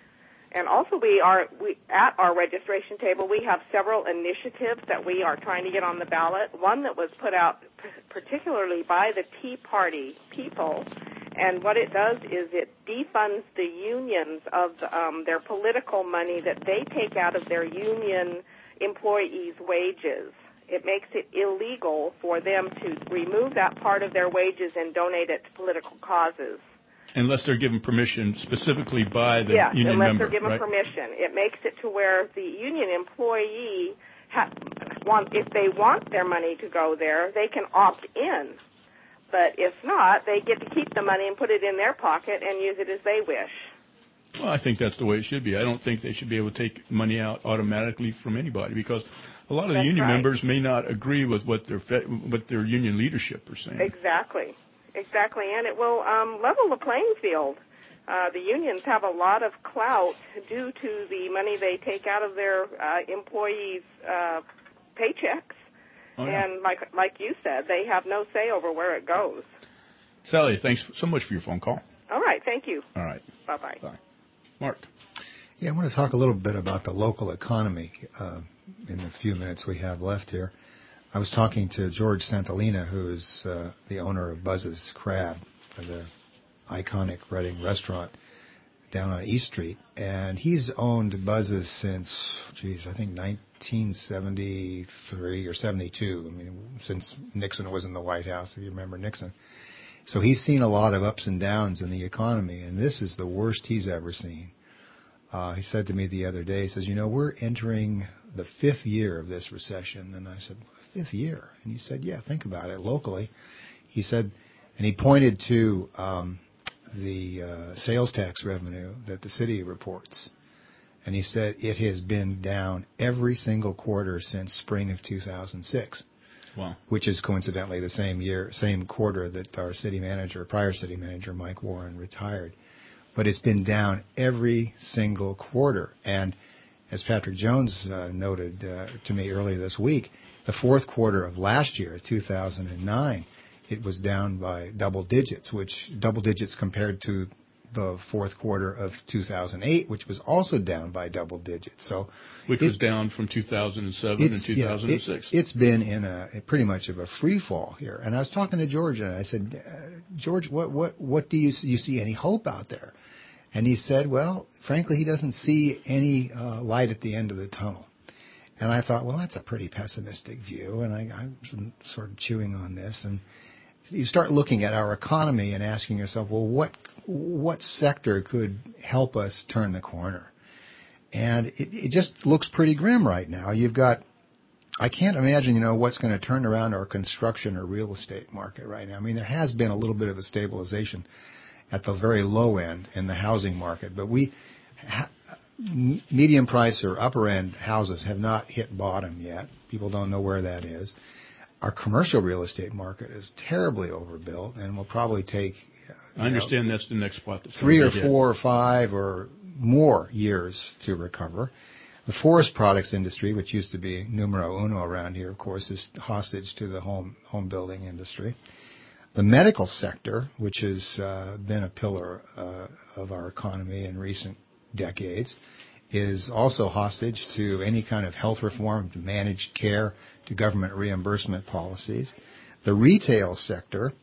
And also we are, we, at our registration table, we have several initiatives that we are trying to get on the ballot. One that was put out p- particularly by the Tea Party people, and what it does is it defunds the unions of um, their political money that they take out of their union employees' wages. It makes it illegal for them to remove that part of their wages and donate it to political causes. Unless they're given permission specifically by the yes, union unless member, they're given right? permission. It makes it to where the union employee, ha- want, if they want their money to go there, they can opt in. But if not, they get to keep the money and put it in their pocket and use it as they wish. Well, I think that's the way it should be. I don't think they should be able to take money out automatically from anybody because a lot of the That's union right. members may not agree with what their fe- what their union leadership are saying. Exactly. Exactly. And it will um, level the playing field. Uh, the unions have a lot of clout due to the money they take out of their uh, employees' uh, paychecks. Oh, yeah. And like like you said, they have no say over where it goes. Sally, thanks so much for your phone call. All right. Thank you. All right. Bye-bye. Bye. Mark. Yeah, I want to talk a little bit about the local economy uh, in the few minutes we have left here. I was talking to George Santolina, who is uh, the owner of Buzz's Crab, the iconic Reading restaurant down on East Street. And he's owned Buzz's since, geez, I think nineteen seventy-three or seventy-two. I mean, since Nixon was in the White House, if you remember Nixon. So he's seen a lot of ups and downs in the economy, and this is the worst he's ever seen. Uh, he said to me the other day, he says, you know, we're entering the fifth year of this recession. And I said, fifth year? And he said, yeah, think about it locally. He said, and he pointed to um, the uh, sales tax revenue that the city reports. And he said it has been down every single quarter since spring of two thousand six. Wow. Which is coincidentally the same year, same quarter that our city manager, prior city manager, Mike Warren, retired. But it's been down every single quarter. And as Patrick Jones uh, noted uh, to me earlier this week, the fourth quarter of last year, two thousand nine, it was down by double digits, which double digits compared to the fourth quarter of two thousand eight, which was also down by double digits. So, which it, was down from two thousand seven and two thousand six. Yeah, it, it's been in a, a pretty much of a free fall here. And I was talking to George, and I said, uh, George, what what what do you see, you see any hope out there? And he said, well, frankly, he doesn't see any uh, light at the end of the tunnel. And I thought, well, that's a pretty pessimistic view. And I, I'm sort of chewing on this. And you start looking at our economy and asking yourself, well, what what sector could help us turn the corner? And it, it just looks pretty grim right now. You've got, I can't imagine, you know, what's going to turn around our construction or real estate market right now. I mean, there has been a little bit of a stabilization at the very low end in the housing market, but we, ha, medium price or upper end houses have not hit bottom yet. People don't know where that is. Our commercial real estate market is terribly overbuilt and will probably take, I understand know, that's the next spot. Three or four or five or more years to recover. The forest products industry, which used to be numero uno around here, of course, is hostage to the home home building industry. The medical sector, which has uh, been a pillar uh, of our economy in recent decades, is also hostage to any kind of health reform, to managed care, to government reimbursement policies. The retail sector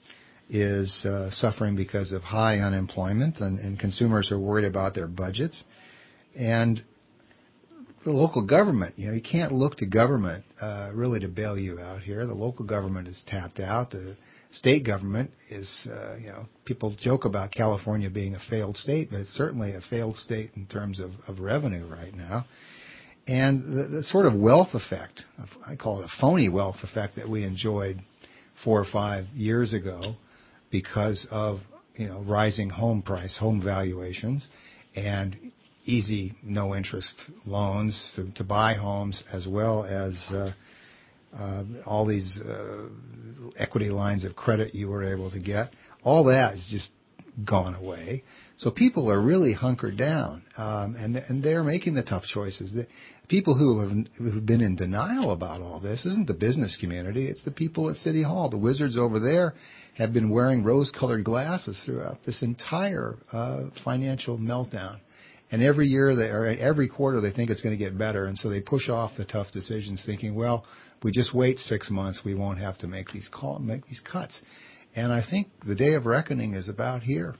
is uh, suffering because of high unemployment, and, and consumers are worried about their budgets. And the local government, you know, you can't look to government uh, really to bail you out here. The local government is tapped out. The state government is, uh, you know, people joke about California being a failed state, but it's certainly a failed state in terms of, of revenue right now. And the, the sort of wealth effect, I call it a phony wealth effect that we enjoyed four or five years ago because of, you know, rising home price, home valuations, and easy no-interest loans to, to buy homes, as well as uh, uh, all these uh, equity lines of credit you were able to get. All that is just gone away. So people are really hunkered down, um, and and they're making the tough choices. The people who have who've been in denial about all this isn't the business community; it's the people at City Hall. The wizards over there have been wearing rose-colored glasses throughout this entire uh, financial meltdown. And every year, they, or every quarter, they think it's going to get better, and so they push off the tough decisions, thinking, "Well, if we just wait six months, we won't have to make these call, make these cuts." And I think the day of reckoning is about here.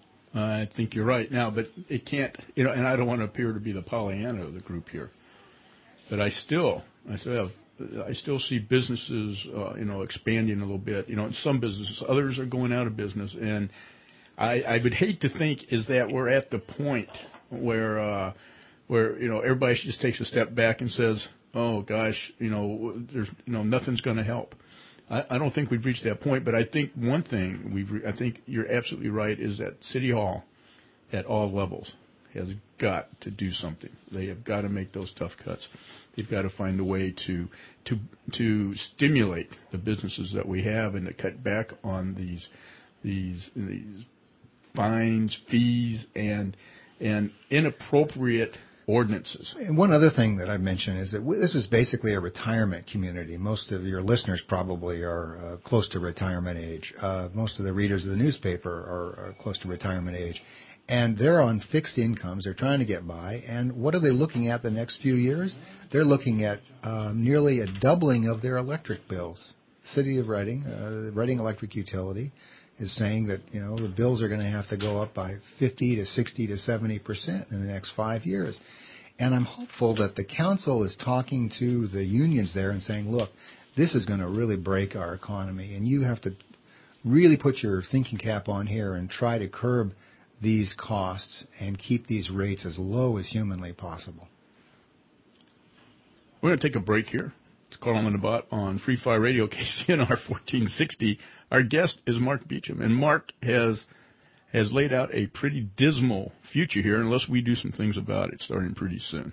I think you're right now, but it can't, you know. And I don't want to appear to be the Pollyanna of the group here, but I still, I still have, I still see businesses, uh, you know, expanding a little bit. You know, in some businesses, others are going out of business, and I, I would hate to think is that we're at the point where, uh, where you know, everybody just takes a step back and says, "Oh gosh, you know, there's, you know, nothing's going to help." Uh, I, I don't think we've reached that point, but I think one thing we've re- I think you're absolutely right is that City Hall at all levels has got to do something. They have got to make those tough cuts. They've got to find a way to to to stimulate the businesses that we have and to cut back on these these these fines, fees, and and inappropriate ordinances. And one other thing that I mentioned is that w- this is basically a retirement community. Most of your listeners probably are uh, close to retirement age. Uh, most of the readers of the newspaper are, are close to retirement age. And they're on fixed incomes. They're trying to get by. And what are they looking at the next few years? They're looking at uh, nearly a doubling of their electric bills. City of Reading, uh, Reading Electric Utility, is saying that, you know, the bills are going to have to go up by fifty to sixty to seventy percent in the next five years. And I'm hopeful that the council is talking to the unions there and saying, look, this is going to really break our economy, and you have to really put your thinking cap on here and try to curb these costs and keep these rates as low as humanly possible. We're going to take a break here. It's Carl and Linda Bott on Free Fire Radio, K C N R fourteen sixty. Our guest is Mark Beecham, and Mark has has laid out a pretty dismal future here unless we do some things about it starting pretty soon.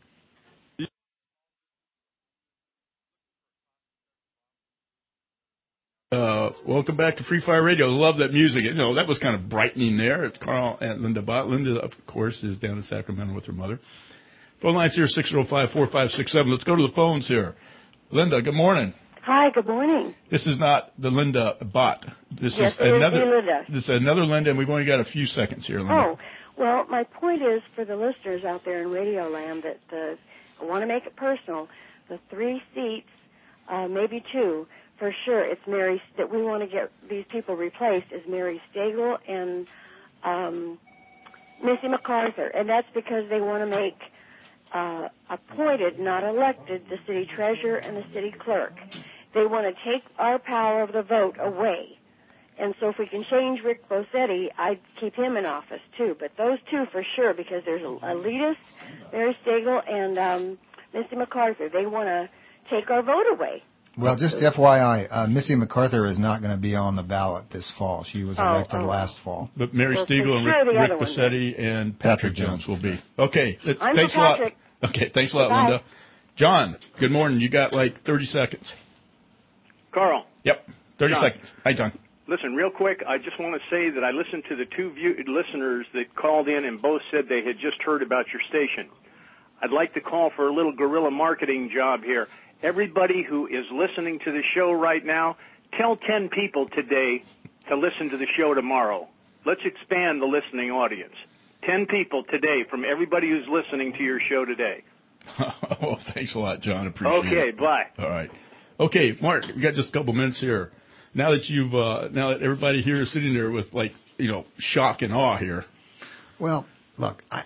Uh, welcome back to Free Fire Radio. Love that music. You know, that was kind of brightening there. It's Carl and Linda Bott. Linda, of course, is down in Sacramento with her mother. Phone line's here, six oh five, four five six seven. Let's go to the phones here. Linda, good morning. Hi, good morning. This is not the Linda Bott. This yes, is it another is Linda. This is another Linda, and we've only got a few seconds here, Linda. Oh, well, my point is for the listeners out there in Radio Land that the, I want to make it personal. The three seats, uh, maybe two, for sure, it's Mary, that we want to get these people replaced is Mary Stagel and um, Missy MacArthur. And that's because they want to make uh, appointed, not elected, the city treasurer and the city clerk. They want to take our power of the vote away. And so if we can change Rick Bossetti, I'd keep him in office, too. But those two for sure, because there's elitists, Mary Stagel and um, Missy MacArthur. They want to take our vote away. Well, just F Y I, uh, Missy MacArthur is not going to be on the ballot this fall. She was Oh, elected oh. last fall. But Mary Well, Stiegel for and sure Rick, the Rick other one, Bassetti and Patrick Patrick Jones will be. Okay. th- I'm thanks for a lot. Patrick. Okay, thanks a lot, Bye. Linda. John, good morning. You got like thirty seconds. Carl. Yep, thirty John. seconds. Hi, John. Listen, real quick, I just want to say that I listened to the two view- listeners that called in and both said they had just heard about your station. I'd like to call for a little guerrilla marketing job here. Everybody who is listening to the show right now, tell ten people today to listen to the show tomorrow. Let's expand the listening audience. ten people today from everybody who's listening to your show today. Oh, thanks a lot, John. Appreciate Okay, it. bye. All right. Okay, Mark, we got just a couple minutes here. Now that you've, uh, now that everybody here is sitting there with like, you know, shock and awe here. Well, look, I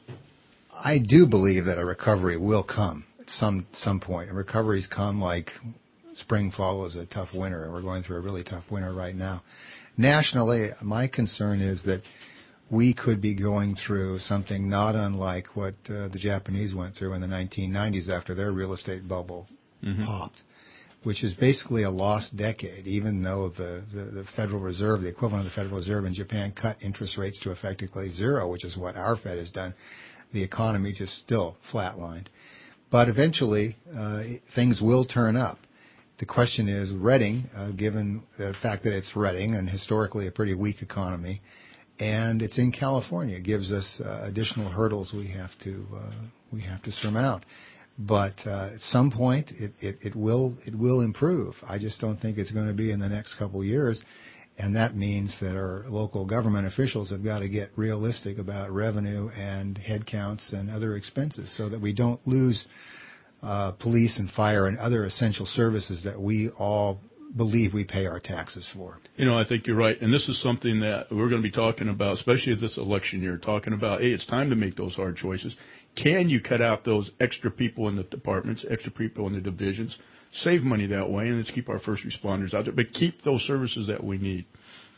I do believe that a recovery will come at some some point. And recoveries come like spring follows a tough winter, and we're going through a really tough winter right now. Nationally, my concern is that we could be going through something not unlike what uh, the Japanese went through in the nineteen nineties after their real estate bubble Mm-hmm. popped, which is basically a lost decade, even though the, the, the Federal Reserve, the equivalent of the Federal Reserve in Japan, cut interest rates to effectively zero, which is what our Fed has done. The economy just still flatlined. But eventually, uh, things will turn up. The question is, Reading, uh, given the fact that it's Reading and historically a pretty weak economy, and it's in California, gives us uh, additional hurdles we have to uh, we have to surmount. But uh, at some point, it, it, it will it will improve. I just don't think it's going to be in the next couple of years, and that means that our local government officials have got to get realistic about revenue and headcounts and other expenses, so that we don't lose uh, police and fire and other essential services that we all believe we pay our taxes for. You know, I think you're right. And this is something that we're going to be talking about, especially this election year, talking about, hey, it's time to make those hard choices. Can you cut out those extra people in the departments, extra people in the divisions, save money that way, and let's keep our first responders out there, but keep those services that we need.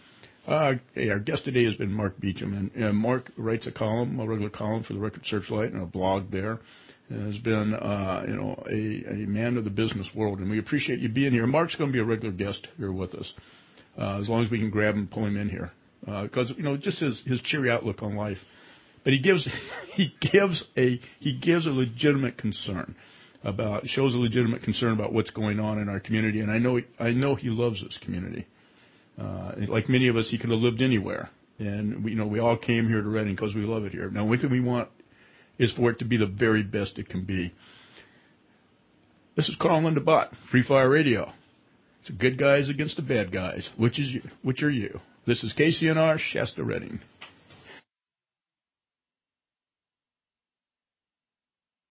Uh, hey, our guest today has been Mark Beecham, and, and Mark writes a column, a regular column for the Record Searchlight, and a blog there. And has been, uh, you know, a, a man of the business world, and we appreciate you being here. Mark's going to be a regular guest here with us, uh, as long as we can grab him and pull him in here, because uh, you know, just his his cheery outlook on life. But he gives he gives a he gives a legitimate concern about shows a legitimate concern about what's going on in our community, and I know I know he loves this community. Uh, like many of us, he could have lived anywhere, and we, you know we all came here to Reading because we love it here. Now, one thing we want is for it to be the very best it can be. This is Carl Linda Bott, Free Fire Radio. It's the good guys against the bad guys. Which is you? Which are you? This is K C N R Shasta Reading.